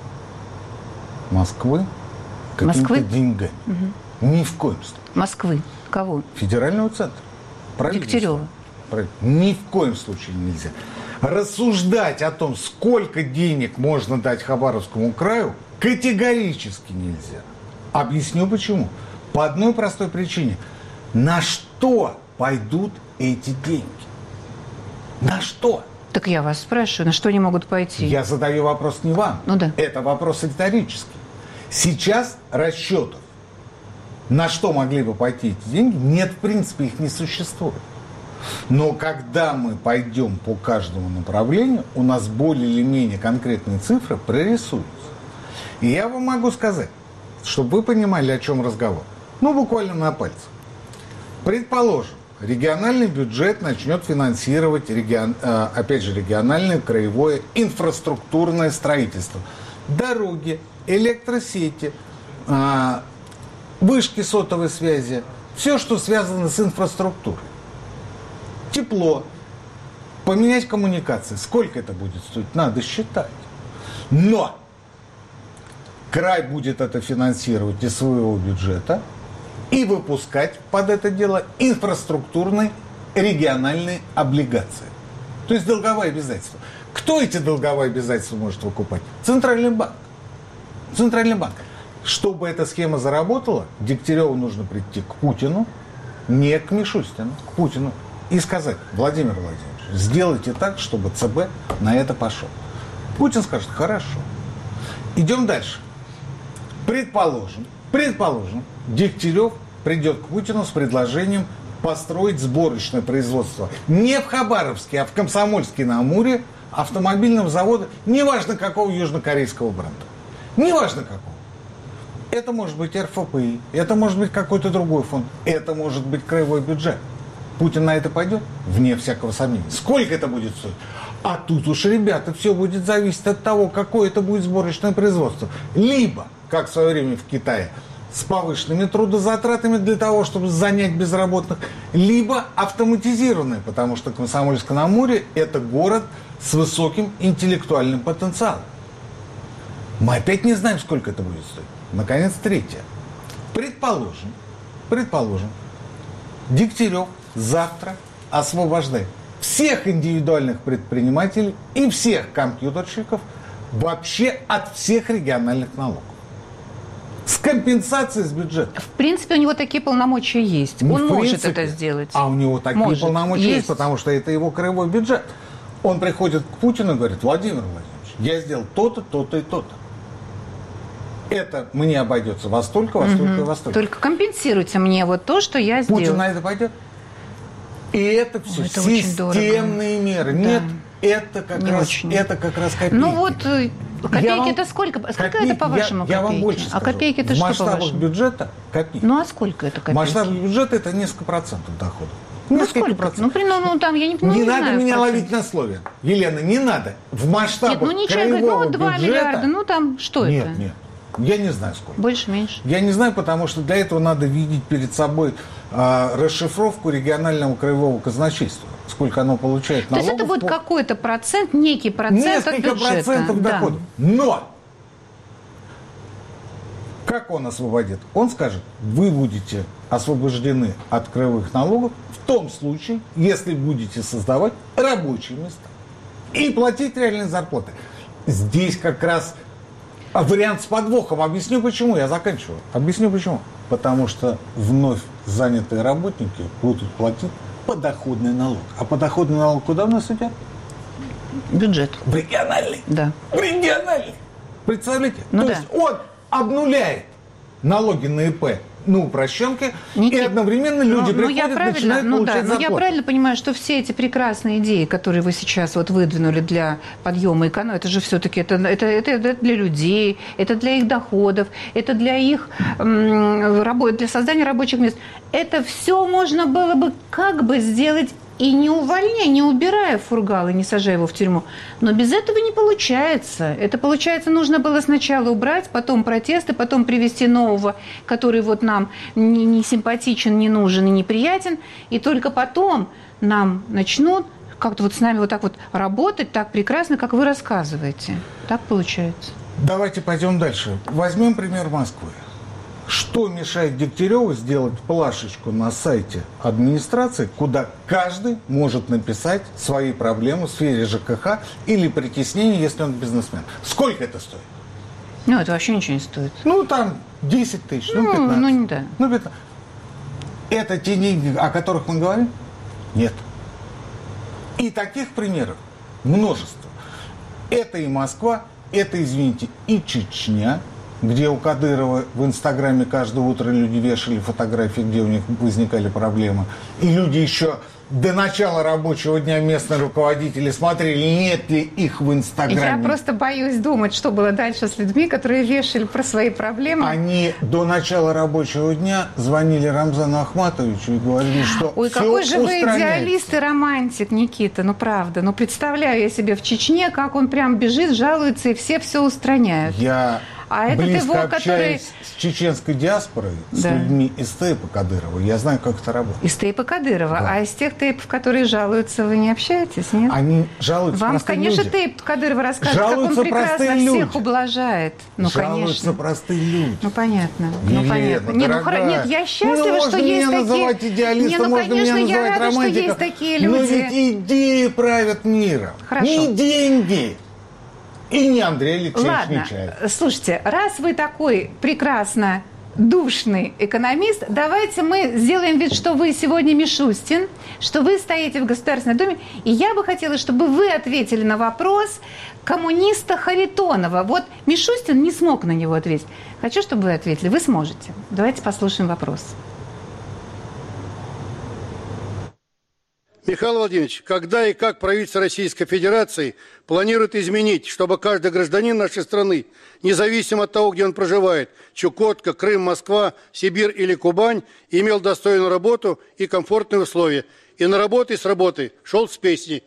Москвы какими-то Москвы? деньгами. Угу. Ни в коем случае. Москвы? Кого? Федерального центра. Дегтярева. Ни в коем случае нельзя. Рассуждать о том, сколько денег можно дать Хабаровскому краю, категорически нельзя. Объясню почему. По одной простой причине. На что пойдут эти деньги? На что? Так я вас спрашиваю, на что они могут пойти? Я задаю вопрос не вам. Ну да. Это вопрос риторический. Сейчас расчетов, на что могли бы пойти эти деньги, нет, в принципе, их не существует. Но когда мы пойдем по каждому направлению, у нас более или менее конкретные цифры прорисуются. И я вам могу сказать, чтобы вы понимали, о чем разговор. Ну, буквально на пальцах. Предположим, региональный бюджет начнет финансировать, регион, опять же, региональное, краевое инфраструктурное строительство. Дороги, электросети, вышки сотовой связи, все, что связано с инфраструктурой. Тепло, поменять коммуникации. Сколько это будет стоить? Надо считать. Но край будет это финансировать из своего бюджета и выпускать под это дело инфраструктурные региональные облигации. То есть долговые обязательства. Кто эти долговые обязательства может выкупать? Центральный банк. Центральный банк. Чтобы эта схема заработала, Дегтяреву нужно прийти к Путину, не к Мишустину, к Путину, и сказать: Владимир Владимирович, сделайте так, чтобы ЦБ на это пошел. Путин скажет: хорошо. Идем дальше. Предположим, предположим, Дегтярев придет к Путину с предложением построить сборочное производство не в Хабаровске, а в Комсомольске-на-Амуре автомобильного завода, неважно какого южнокорейского бренда. Неважно какого. Это может быть эр эф пэ и, это может быть какой-то другой фонд, это может быть краевой бюджет. Путин на это пойдет? Вне всякого сомнения. Сколько это будет стоить? А тут уж, ребята, все будет зависеть от того, какое это будет сборочное производство. Либо, как в свое время в Китае, с повышенными трудозатратами для того, чтобы занять безработных, либо автоматизированное, потому что Комсомольск-на-Амуре – это город с высоким интеллектуальным потенциалом. Мы опять не знаем, сколько это будет стоить. Наконец, третье. Предположим, предположим, Дегтярев завтра освобождает всех индивидуальных предпринимателей и всех компьютерщиков вообще от всех региональных налогов. С компенсацией с бюджета. В принципе, у него такие полномочия есть. Не Он может принципе, это сделать. А у него такие может. полномочия есть. есть, потому что это его краевой бюджет. Он приходит к Путину и говорит: Владимир Владимирович, я сделал то-то, то-то и то-то. Это мне обойдется во столько, во столько угу. и во столько. Только компенсируйте мне вот то, что я сделал. Путин на это пойдет? И это все О, это системные меры. Да. Нет, это как, раз, это как раз копейки. Ну вот копейки это сколько? Сколько копейки, это по-вашему я, копейки? Я вам больше скажу. А копейки это в что масштабах по-вашему? бюджета копейки. Ну а сколько это копейки? В масштабах бюджета это несколько процентов дохода. Ну сколько? Процентов. Ну, ну, там, я не, ну, не, не надо знаю, меня ловить на слове. Елена, не надо. В масштабах Нет, ну ничего, краевого ну два бюджета... миллиарда, ну там что нет, это? Нет, нет. Я не знаю, сколько. Больше, меньше? Я не знаю, потому что для этого надо видеть перед собой э, расшифровку регионального краевого казначейства. Сколько оно получает налогов. То есть это будет по... какой-то процент, некий процент Несколько от бюджета. процентов да. дохода. Но! Как он освободит? Он скажет: вы будете освобождены от краевых налогов в том случае, если будете создавать рабочие места и платить реальные зарплаты. Здесь как раз вариант с подвохом. Объясню почему. Я заканчиваю. Объясню почему. Потому что вновь занятые работники будут платить подоходный налог. А подоходный налог куда у нас идет? Бюджет. В региональный. Да. В региональный. Представляете? Ну, То да. есть он обнуляет налоги на ИП на упрощенке, Никит, и одновременно люди ну, приходят, ну, я правильно, начинают ну, получать да, зарплату. Но я правильно понимаю, что все эти прекрасные идеи, которые вы сейчас вот выдвинули для подъема экономики, это же все-таки это, это, это, это для людей, это для их доходов, это для их м, для создания рабочих мест. Это все можно было бы как бы сделать и не увольняя, не убирая Фургала, не сажая его в тюрьму. Но без этого не получается. Это, получается, нужно было сначала убрать, потом протесты, потом привести нового, который вот нам не, не симпатичен, не нужен и неприятен. И только потом нам начнут как-то вот с нами вот так вот работать так прекрасно, как вы рассказываете. Так получается. Давайте пойдем дальше. Возьмем пример Москвы. Что мешает Дегтяреву сделать плашечку на сайте администрации, куда каждый может написать свои проблемы в сфере ЖКХ или притеснения, если он бизнесмен? Сколько это стоит? Ну, это вообще ничего не стоит. Ну, там десять тысяч, ну, ну пятнадцать. Ну, не да. Ну, пятнадцать. Это те деньги, о которых мы говорим? Нет. И таких примеров множество. Это и Москва, это, извините, и Чечня, где у Кадырова в Инстаграме каждое утро люди вешали фотографии, где у них возникали проблемы. И люди еще до начала рабочего дня местные руководители смотрели, нет ли их в Инстаграме. Я просто боюсь думать, что было дальше с людьми, которые вешали про свои проблемы. Они до начала рабочего дня звонили Рамзану Ахматовичу и говорили, что Ой, все какой же вы устраняется. идеалист и романтик, Никита, ну правда. Ну представляю я себе в Чечне, как он прям бежит, жалуется, и все все устраняют. Я... А этот близко его, общаясь который... с чеченской диаспорой, да. с людьми из тейпа Кадырова, я знаю, как это работает. Из тейпа Кадырова. Да. А из тех тейпов, которые жалуются, вы не общаетесь, нет? Они жалуются Вам, простые конечно, люди. тейп Кадырова рассказывает, жалуются как он прекрасно всех люди. ублажает. Ну, жалуются конечно. простые люди. Ну, понятно. Елена, ну, понятно. Нет, ну, хор... Нет, я счастлива, ну, что есть меня такие... называть идеалистом, Не, ну, можно конечно, меня я называть рада, романтиком. что есть такие люди. Но ведь идеи правят миром. Хорошо. Не деньги. И не Андрей Алексеевич Ладно, Нечаев. Слушайте, раз вы такой прекрасно душный экономист, давайте мы сделаем вид, что вы сегодня Мишустин, что вы стоите в Государственной Думе, и я бы хотела, чтобы вы ответили на вопрос коммуниста Харитонова. Вот Мишустин не смог на него ответить. Хочу, чтобы вы ответили. Вы сможете. Давайте послушаем вопрос. Михаил Владимирович, когда и как правительство Российской Федерации планирует изменить, чтобы каждый гражданин нашей страны, независимо от того, где он проживает, Чукотка, Крым, Москва, Сибирь или Кубань, имел достойную работу и комфортные условия, и на работу и с работы шел с песней?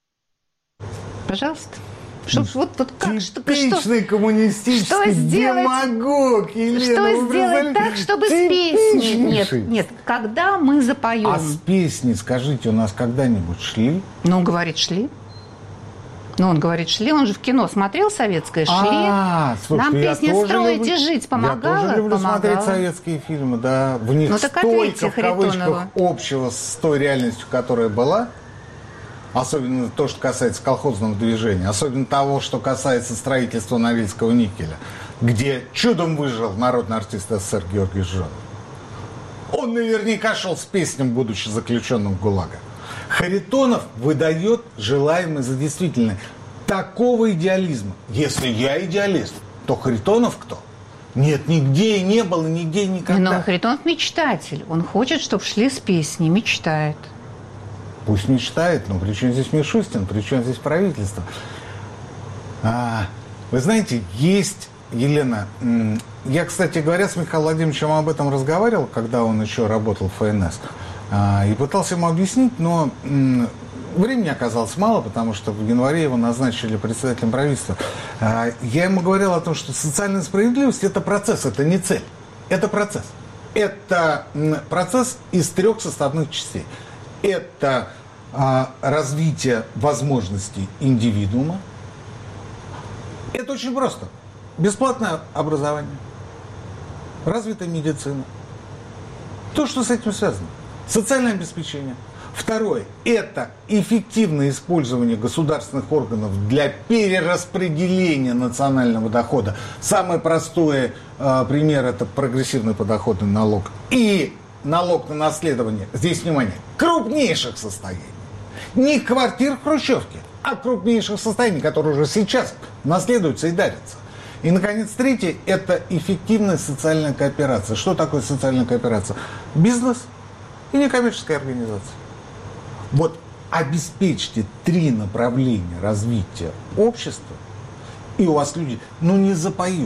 Пожалуйста. Что, вот, вот как, Типичный что, коммунистический что сделать, демагог, Елена. Что сделать так, чтобы с песней? Нет, нет, когда мы запоем. А с песни, скажите, у нас когда-нибудь шли? Ну, он говорит, шли. Ну, он говорит, шли. Он же в кино смотрел советское, шли. А, слушайте, нам я песня тоже «Строить люблю, и жить» помогала? Я тоже люблю помогала. смотреть советские фильмы, да. В них Ну, так столько, ответьте в кавычках, Харитонову. общего с той реальностью, которая была. Особенно то, что касается колхозного движения. Особенно того, что касается строительства Норильского никеля, где чудом выжил народный артист СССР Георгий Жданов. Он наверняка шел с песням, будучи заключенным в ГУЛАГе. Харитонов выдает желаемое за действительное. Такого идеализма. Если я идеалист, то Харитонов кто? Нет, нигде и не было, нигде и никогда. Но Харитонов мечтатель. Он хочет, чтобы шли с песней, мечтает. Пусть мечтает, но при чем здесь Мишустин, при чем здесь правительство? А, вы знаете, есть, Елена, я, кстати говоря, с Михаилом Владимировичем об этом разговаривал, когда он еще работал в ФНС, а, и пытался ему объяснить, но м, времени оказалось мало, потому что в январе его назначили председателем правительства. А, я ему говорил о том, что социальная справедливость – это процесс, это не цель, это процесс. Это м, процесс из трех составных частей. Это а, развитие возможностей индивидуума. Это очень просто. Бесплатное образование, развитая медицина. То, что с этим связано. Социальное обеспечение. Второе. Это эффективное использование государственных органов для перераспределения национального дохода. Самый простой э, пример – это прогрессивный подоходный налог. И налог на наследование, здесь, внимание, крупнейших состояний. Не квартир в Хрущевке, а крупнейших состояний, которые уже сейчас наследуются и дарятся. И, наконец, третье – это эффективная социальная кооперация. Что такое социальная кооперация? Бизнес и некоммерческая организация. Вот обеспечьте три направления развития общества, и у вас люди, ну, не запоют.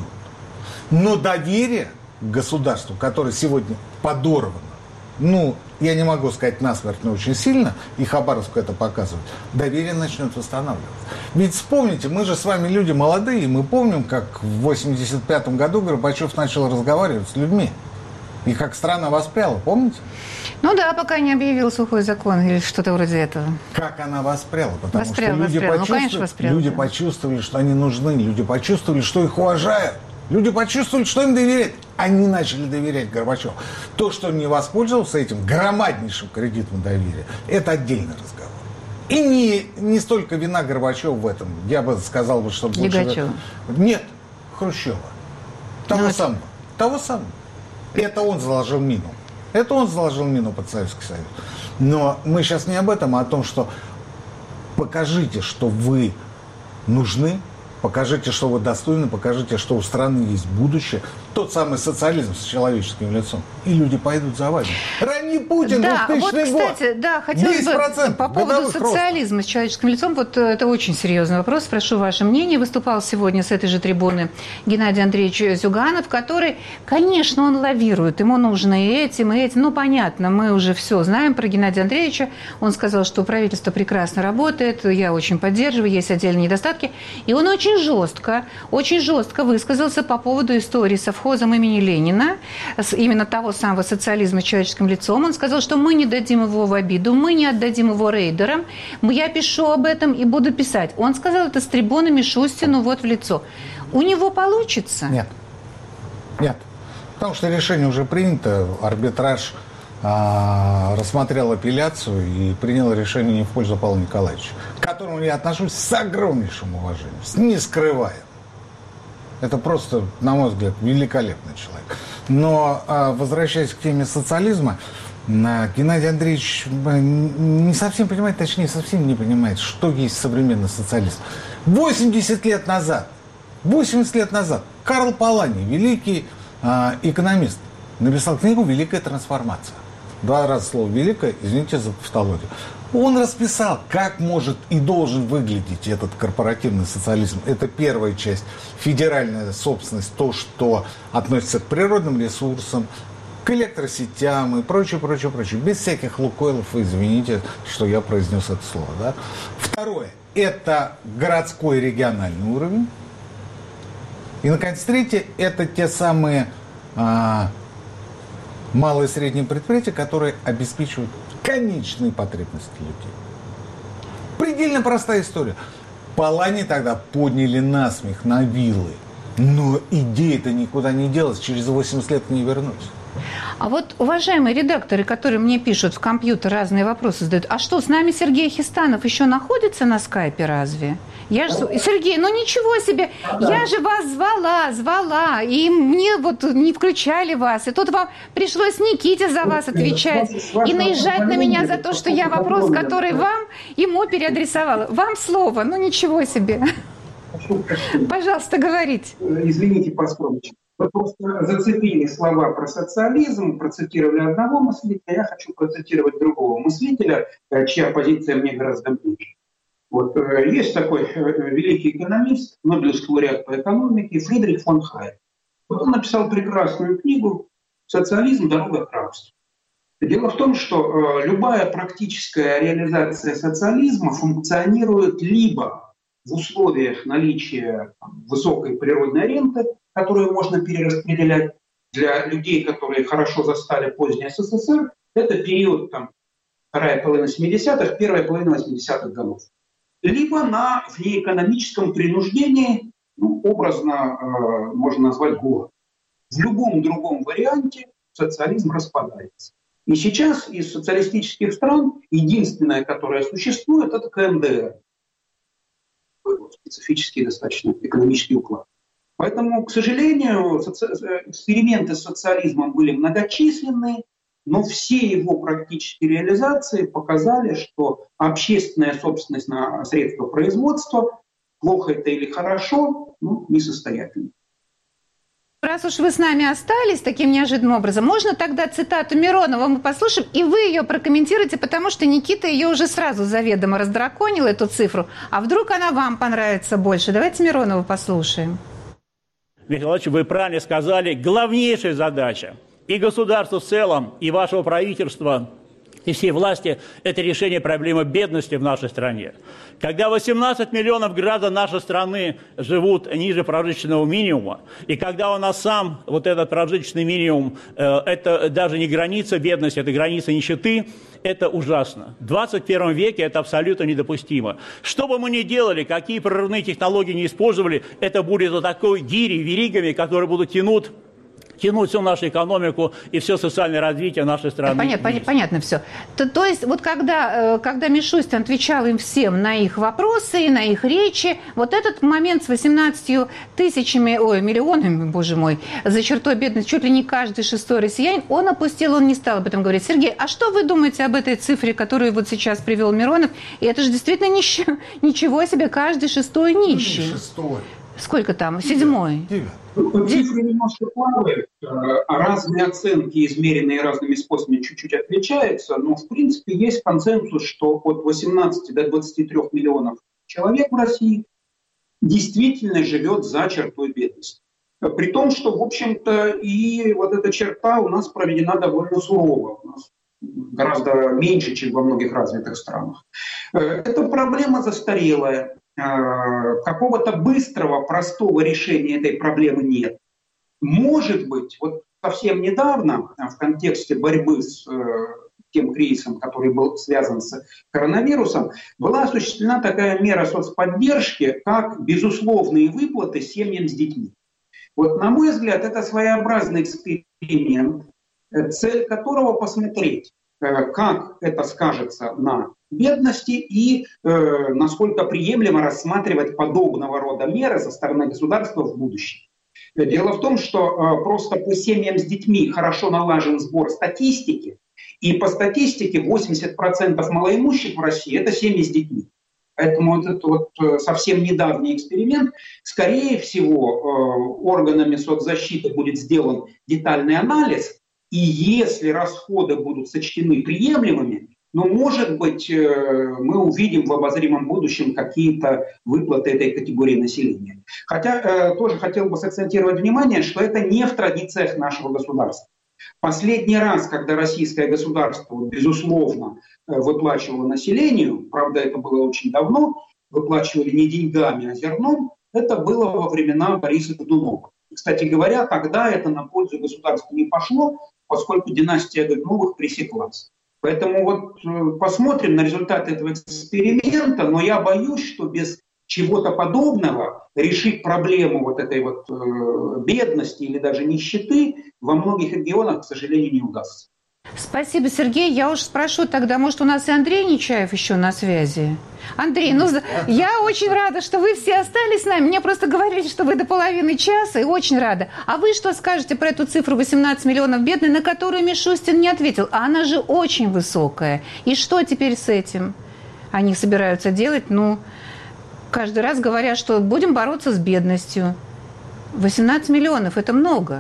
Но доверие к государству, которое сегодня подорвано, ну, я не могу сказать насмерть, но очень сильно, и Хабаровск это показывает, доверие начнет восстанавливаться. Ведь вспомните, мы же с вами люди молодые, и мы помним, как в восемьдесят пятом году Горбачев начал разговаривать с людьми. И как страна воспряла, помните? Ну да, пока не объявил сухой закон или что-то вроде этого. Как она воспряла? Потому воспряла, что люди, воспряла. почувствовали, Ну, конечно, воспряла, люди да. почувствовали, что они нужны, люди почувствовали, что их уважают. Люди почувствовали, что им доверяют. Они начали доверять Горбачеву. То, что он не воспользовался этим громаднейшим кредитом доверия, это отдельный разговор. И не, не столько вина Горбачева в этом. Я бы сказал, что... Лигачева. Нет, Хрущева. Того ну, самого. Это... Того самого. Это он заложил мину. Это он заложил мину под Советский Союз. Но мы сейчас не об этом, а о том, что покажите, что вы нужны, покажите, что вы достойны, покажите, что у страны есть будущее. Тот самый социализм с человеческим лицом. И люди пойдут за вами. Ранний Путин, да, вот, двухтысячный год. кстати, да, хотелось бы по поводу социализма с человеческим лицом, вот это очень серьезный вопрос, прошу ваше мнение. Выступал сегодня с этой же трибуны Геннадий Андреевич Зюганов, который, конечно, он лавирует, ему нужно и этим, и этим. Ну, понятно, мы уже все знаем про Геннадия Андреевича. Он сказал, что правительство прекрасно работает, я очень поддерживаю, есть отдельные недостатки. И он очень жестко, очень жестко высказался по поводу истории совхозом имени Ленина, именно того самого социализма с человеческим лицом. Он сказал, что мы не дадим его в обиду, мы не отдадим его рейдерам. Я пишу об этом и буду писать. Он сказал это с трибуны Мишустину вот в лицо. У него получится? Нет. Нет. Потому что решение уже принято, арбитраж а, рассмотрел апелляцию и принял решение не в пользу Павла Николаевича, к которому я отношусь с огромнейшим уважением, не скрывая. Это просто, на мой взгляд, великолепный человек. Но, а, возвращаясь к теме социализма, Геннадий Андреевич не совсем понимает, точнее, совсем не понимает, что есть современный социализм. восемьдесят лет назад, восемьдесят лет назад Карл Палани, великий э, экономист, написал книгу «Великая трансформация». Два раза слово «великая», извините за тавтологию. Он расписал, как может и должен выглядеть этот корпоративный социализм. Это первая часть, федеральная собственность, то, что относится к природным ресурсам, к электросетям и прочее, прочее, прочее. Без всяких лукойлов, извините, что я произнес это слово. Да? Второе – это городской и региональный уровень. И, наконец, третье – это те самые а, малые и средние предприятия, которые обеспечивают конечные потребности людей. Предельно простая история. Палани тогда подняли насмех на вилы. Но идея-то никуда не делась, через восемьдесят лет не вернуть. А вот, уважаемые редакторы, которые мне пишут в компьютер, разные вопросы задают, а что, с нами Сергей Хистанов еще находится на скайпе разве? Я же... Сергей, ну ничего себе, я же вас звала, звала, и мне вот не включали вас, и тут вам пришлось Никите за вас отвечать и наезжать на меня за то, что я вопрос, который вам, ему переадресовала. Вам слово, ну ничего себе. Пожалуйста, говорите. Извините, поскромничать. Вы просто зацепили слова про социализм, процитировали одного мыслителя, я хочу процитировать другого мыслителя, чья позиция мне гораздо ближе. Вот, есть такой великий экономист, Нобелевский лауреат по экономике Фридрих фон Хайек. Вот он написал прекрасную книгу «Социализм. Дорога к рабству». Дело в том, что любая практическая реализация социализма функционирует либо в условиях наличия там, высокой природной ренты, которую можно перераспределять для людей, которые хорошо застали поздний СССР, это период там, вторая половина семидесятых, первая половина восьмидесятых годов. Либо на внеэкономическом принуждении, ну, образно э, можно назвать голод. В любом другом варианте социализм распадается. И сейчас из социалистических стран единственное, которое существует, это ка эн дэ эр. Специфический достаточно экономический уклад. Поэтому, к сожалению, соци... эксперименты с социализмом были многочисленные, но все его практические реализации показали, что общественная собственность на средства производства, плохо это или хорошо, ну, несостоятельна. Раз уж вы с нами остались таким неожиданным образом, можно тогда цитату Миронова мы послушаем, и вы ее прокомментируете, потому что Никита ее уже сразу заведомо раздраконил, эту цифру. А вдруг она вам понравится больше? Давайте Миронова послушаем. Михаил Иванович, вы правильно сказали, главнейшая задача и государства в целом, и вашего правительства, и всей власти – это решение проблемы бедности в нашей стране. Когда восемнадцать миллионов граждан нашей страны живут ниже прожиточного минимума, и когда у нас сам вот этот прожиточный минимум, э, это даже не граница бедности, это граница нищеты, это ужасно. В двадцать первом веке это абсолютно недопустимо. Что бы мы ни делали, какие прорывные технологии не использовали, это будет вот такой гири, веригами, которые будут тянуть тянуть всю нашу экономику и все социальное развитие нашей страны. Понятно, понятно все. То, то есть вот когда, когда Мишустин отвечал им всем на их вопросы, на их речи, вот этот момент с восемнадцатью тысячами, ой, миллионами, боже мой, за чертой бедности, чуть ли не каждый шестой россиянин, он опустил, он не стал об этом говорить. Сергей, а что вы думаете об этой цифре, которую вот сейчас привел Миронов? И это же действительно нищ... ничего себе, каждый шестой нищий. Шестой. Сколько там? Седьмой? Цифры немножко плавают, а разные оценки, измеренные разными способами, чуть-чуть отличаются, но в принципе есть консенсус, что от восемнадцати до двадцати трёх миллионов человек в России действительно живет за чертой бедности. При том, что, в общем-то, и вот эта черта у нас проведена довольно сурово, у нас гораздо меньше, чем во многих развитых странах. Эта проблема застарелая. Какого-то быстрого, простого решения этой проблемы нет. Может быть, вот совсем недавно в контексте борьбы с тем кризисом, который был связан с коронавирусом, была осуществлена такая мера соцподдержки, как безусловные выплаты семьям с детьми. Вот, на мой взгляд, это своеобразный эксперимент, цель которого посмотреть, как это скажется на бедности и э, насколько приемлемо рассматривать подобного рода меры со стороны государства в будущем. Дело в том, что э, просто по семьям с детьми хорошо налажен сбор статистики, и по статистике восемьдесят процентов малоимущих в России – это семьи с детьми. Поэтому вот это вот совсем недавний эксперимент. Скорее всего, э, органами соцзащиты будет сделан детальный анализ, и если расходы будут сочтены приемлемыми, но, может быть, мы увидим в обозримом будущем какие-то выплаты этой категории населения. Хотя тоже хотел бы сакцентировать внимание, что это не в традициях нашего государства. Последний раз, когда российское государство, безусловно, выплачивало населению, правда, это было очень давно, выплачивали не деньгами, а зерном, это было во времена Бориса Годунова. Кстати говоря, тогда это на пользу государства не пошло, поскольку династия Годуновых пресеклась. Поэтому вот посмотрим на результаты этого эксперимента, но я боюсь, что без чего-то подобного решить проблему вот этой вот э, бедности или даже нищеты во многих регионах, к сожалению, не удастся. Спасибо, Сергей. Я уж спрошу тогда, может, у нас и Андрей Нечаев еще на связи? Андрей, ну, я очень рада, что вы все остались с нами. Мне просто говорили, что вы до половины часа, и очень рада. А вы что скажете про эту цифру восемнадцать миллионов бедных, на которую Мишустин не ответил? А она же очень высокая. И что теперь с этим они собираются делать? Ну, каждый раз говорят, что будем бороться с бедностью. восемнадцать миллионов – это много.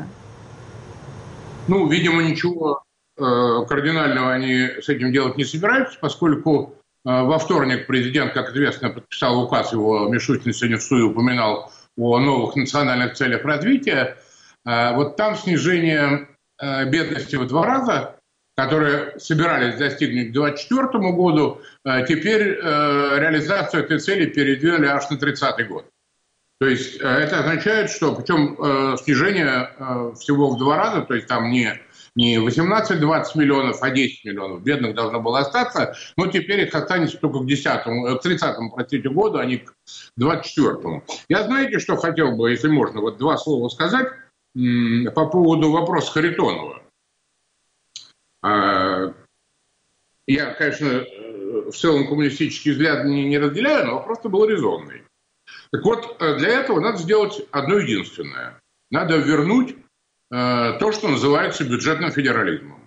Ну, видимо, ничего кардинального они с этим делать не собираются, поскольку во вторник президент, как известно, подписал указ, его Мишустин сегодня в суе упоминал о новых национальных целях развития. Вот там снижение бедности в два раза, которые собирались достигнуть к двадцать четвёртому году, теперь реализацию этой цели передвинули аж на тридцатый год. То есть это означает, что причем снижение всего в два раза, то есть там не Не восемнадцать-двадцать миллионов, а десять миллионов бедных должно было остаться, но теперь их останется только к десятому, к тридцатому, простите, году, а не к двадцать четвёртому. Я, знаете, что хотел бы, если можно, вот два слова сказать по поводу вопроса Харитонова. Я, конечно, в целом коммунистический взгляд не, не разделяю, но вопрос был резонный. Так вот, для этого надо сделать одно единственное. Надо вернуть то, что называется бюджетным федерализмом.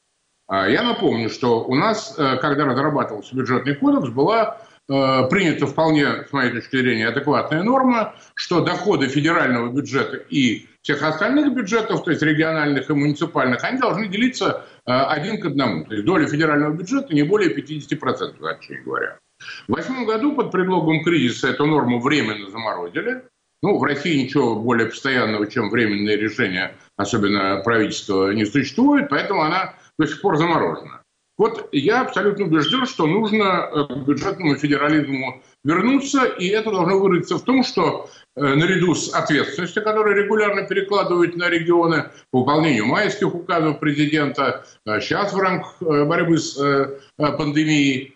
Я напомню, что у нас, когда разрабатывался бюджетный кодекс, была принята вполне, с моей точки зрения, адекватная норма, что доходы федерального бюджета и всех остальных бюджетов, то есть региональных и муниципальных, они должны делиться один к одному. То есть доля федерального бюджета не более пятьдесят процентов, точнее говоря. В две тысячи восьмом году под предлогом кризиса эту норму временно заморозили. Ну, в России ничего более постоянного, чем временные решения, особенно правительства, не существует, поэтому она до сих пор заморожена. Вот я абсолютно убежден, что нужно к бюджетному федерализму вернуться, и это должно выразиться в том, что э, наряду с ответственностью, которую регулярно перекладывают на регионы по выполнению майских указов президента, э, сейчас в рамках э, борьбы с э, пандемией,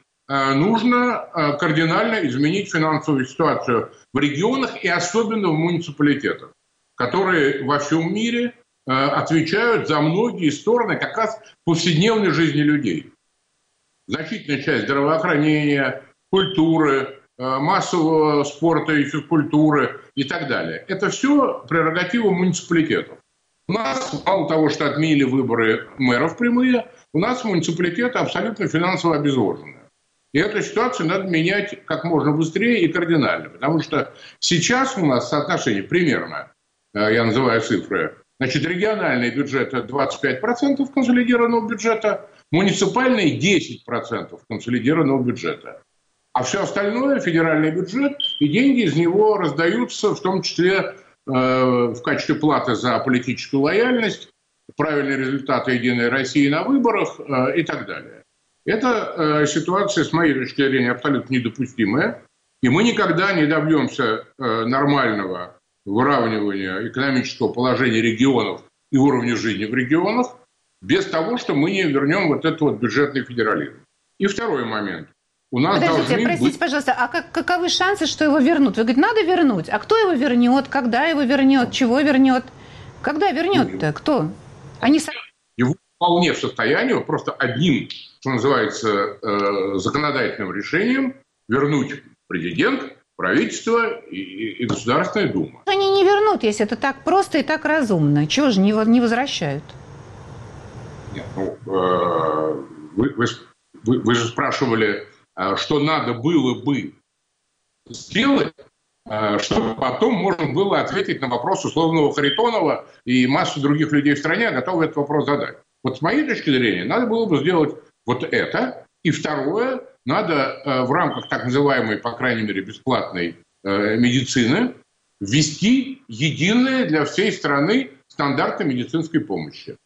нужно кардинально изменить финансовую ситуацию в регионах и особенно в муниципалитетах, которые во всем мире отвечают за многие стороны как раз повседневной жизни людей. Значительная часть здравоохранения, культуры, массового спорта и физкультуры и так далее. Это все прерогатива муниципалитетов. У нас, мало того, что отменили выборы мэров прямые, у нас муниципалитеты абсолютно финансово обезвожены. И эту ситуацию надо менять как можно быстрее и кардинально. Потому что сейчас у нас соотношение примерно, я называю цифры, значит, региональный бюджет – это двадцать пять процентов консолидированного бюджета, муниципальный – десять процентов консолидированного бюджета. А все остальное – федеральный бюджет, и деньги из него раздаются, в том числе э, в качестве платы за политическую лояльность, правильные результаты «Единой России» на выборах э, и так далее. Эта э, ситуация, с моей точки зрения, абсолютно недопустимая. И мы никогда не добьемся э, нормального выравнивания экономического положения регионов и уровня жизни в регионах без того, что мы не вернем вот этот вот бюджетный федерализм. И второй момент. У нас Подождите, должны простите, быть... пожалуйста, а как, каковы шансы, что его вернут? Вы говорите, надо вернуть. А кто его вернет? Когда его вернет? Чего вернет? Когда вернет-то? Кто? Они сами... Его вполне в состоянии вот просто одним, что называется, э, законодательным решением вернуть президент, правительство и, и, и Государственная Дума. Они не вернут, если это так просто и так разумно. Чего же не, не возвращают? Нет, ну, э, вы, вы, вы, вы же спрашивали, э, что надо было бы сделать, э, чтобы потом можно было ответить на вопрос условного Харитонова и массу других людей в стране, готовы этот вопрос задать. Вот с моей точки зрения, надо было бы сделать вот это. И второе, надо э, в рамках так называемой, по крайней мере, бесплатной э, медицины ввести единые для всей страны стандарты медицинской помощи.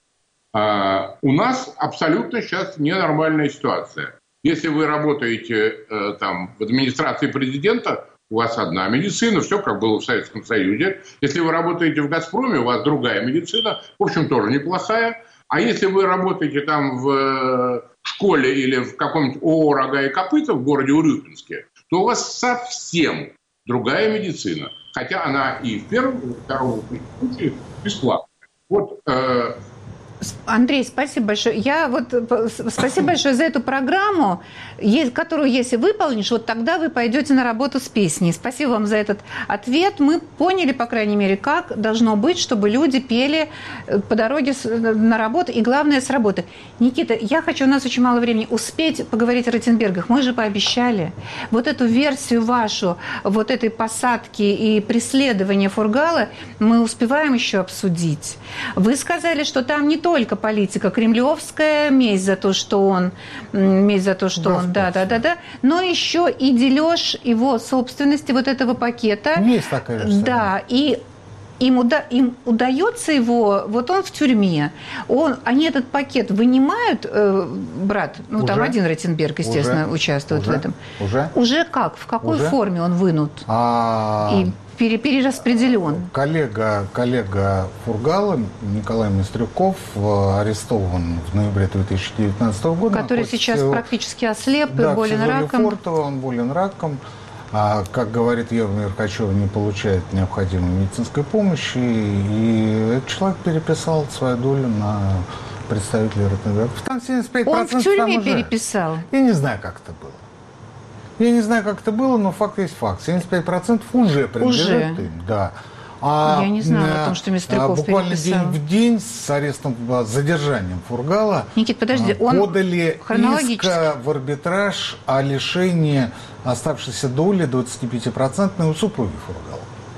А, у нас абсолютно сейчас ненормальная ситуация. Если вы работаете э, там, в администрации президента, у вас одна медицина, все как было в Советском Союзе. Если вы работаете в «Газпроме», у вас другая медицина, в общем, тоже неплохая. А если вы работаете там в школе или в каком-нибудь ООО «Рога и копыта» в городе Урюпинске, то у вас совсем другая медицина. Хотя она и в первом, и во втором случае бесплатная. Вот, э, Андрей, спасибо большое. Я вот спасибо большое за эту программу, которую, если выполнишь, вот тогда вы пойдете на работу с песней. Спасибо вам за этот ответ. Мы поняли, по крайней мере, как должно быть, чтобы люди пели по дороге на работу и, главное, с работы. Никита, я хочу, у нас очень мало времени, успеть поговорить о Ротенбергах. Мы же пообещали вот эту версию вашу, вот этой посадки и преследования Фургала мы успеваем еще обсудить. Вы сказали, что там не то только политика кремлевская, месть за то, что он, месть за то, что Господи. он, да, да, да, да, но еще и дележ его собственности, вот этого пакета. Есть такая версия. Да, и им, уда- им удается его, вот он в тюрьме, он, они этот пакет вынимают, э, брат, ну уже? Там один Ротенберг, естественно, уже? участвует уже? в этом. Уже? Уже как? В какой уже? форме он вынут? А... И перераспределен. Коллега, коллега Фургала Николай Мистрюков арестован в ноябре две тысячи девятнадцатого года. Который сейчас в... практически ослеп да, и болен раком. Фортово, он болен раком. А, как говорит Ева Меркачева, не получает необходимой медицинской помощи. И этот человек переписал свою долю на представителей Ротенберга. Там семьдесят пять процентов он в тюрьме уже... переписал. Я не знаю, как это было. Я не знаю, как это было, но факт есть факт. семьдесят пять процентов уже принадлежит им. Да. А, Я не знала о том, что Мистрюков буквально переписал. день в день с арестом, с задержанием Фургала Никит, подожди, он подали иск в арбитраж о лишении оставшейся доли двадцать пять процентов у супруги Фургала.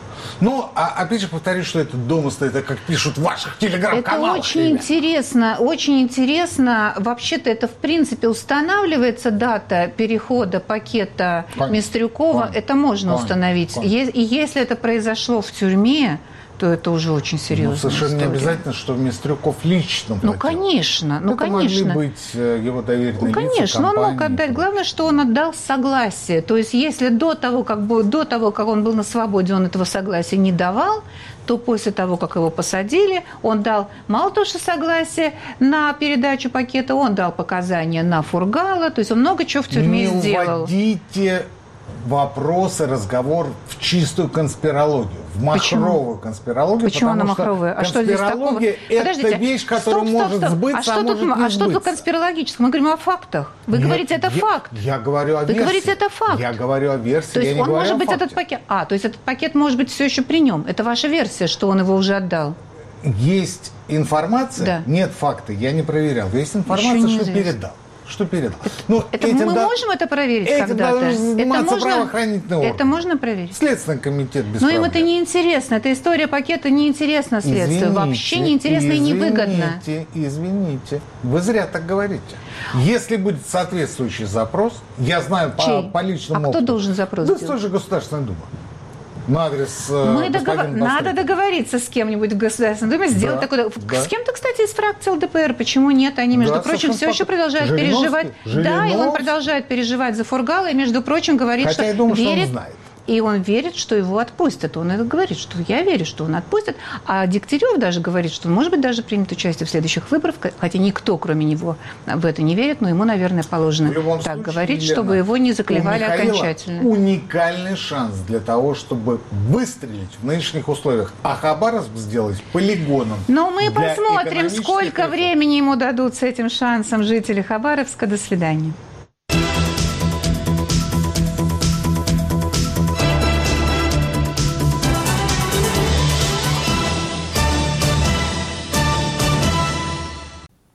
Ну, а опять же повторюсь, что это домыслы, это как пишут в ваших телеграм-каналах. Это очень ребят. интересно, очень интересно. Вообще-то это, в принципе, устанавливается дата перехода пакета Конечно. Мистрюкова. Конечно. Это можно Конечно. установить. Конечно. И если это произошло в тюрьме, то это уже очень серьезно. Ну, совершенно история. Не обязательно, что Мистрюков лично платил. Ну, конечно, ну, это конечно. могли быть его доверенные ну, лица, конечно, компании. Он мог отдать. Главное, что он отдал согласие. То есть, если до того, как, бы, до того, как он был на свободе, он этого согласия не давал, то после того, как его посадили, он дал мало того, что согласие на передачу пакета, он дал показания на Фургала. То есть, он много чего в тюрьме не сделал. Не уводите вопросы, разговор в чистую конспирологию, в махровую конспирологию. Почему она махровая? А что здесь такого? Это Подождите. вещь, которая стоп, стоп, может стоп. сбыться, а, что а тут, может не А что тут конспирологическое? Мы говорим о фактах. Вы я, говорите, это я, факт. Я говорю о Вы версии. говорите, это факт. Я говорю о версии, то есть я не он говорю может о быть факте. этот пакет. А, то есть этот пакет может быть все еще при нем. Это ваша версия, что он его уже отдал. Есть информация, да. нет факта, я не проверял. Есть информация, что передал. Что передал? Это, ну, это мы да... можем это проверить этим когда-то? Это можно... Это можно проверить? Следственный комитет без Но проблем. им это неинтересно. Эта история пакета неинтересна следствию. Извините, Вообще неинтересно и невыгодно. Извините, извините. Вы зря так говорите. Если будет соответствующий запрос, я знаю по, по личному а опыту. кто должен запрос да, сделать? Да, той же Государственная Дума. На адрес Мы договор... Надо договориться с кем-нибудь в Государственной Думе, сделать да, такое. Да. С кем-то, кстати, из фракции ЛДПР. Почему нет? Они, между да, прочим, все еще продолжают переживать. Жириновский? Да, и он продолжает переживать за Фургала, и, между прочим, говорит, Хотя что я думаю, верит... что он знает. и он верит, что его отпустят. Он это говорит, что я верю, что он отпустит. А Дегтярев даже говорит, что он, может быть, даже примет участие в следующих выборах, хотя никто, кроме него, в это не верит, но ему, наверное, положено так случае, говорить, Елена, чтобы его не заклевали окончательно. Уникальный шанс для того, чтобы выстрелить в нынешних условиях, а Хабаровск сделать полигоном. Но мы посмотрим, сколько времени ему дадут с этим шансом жители Хабаровска. До свидания.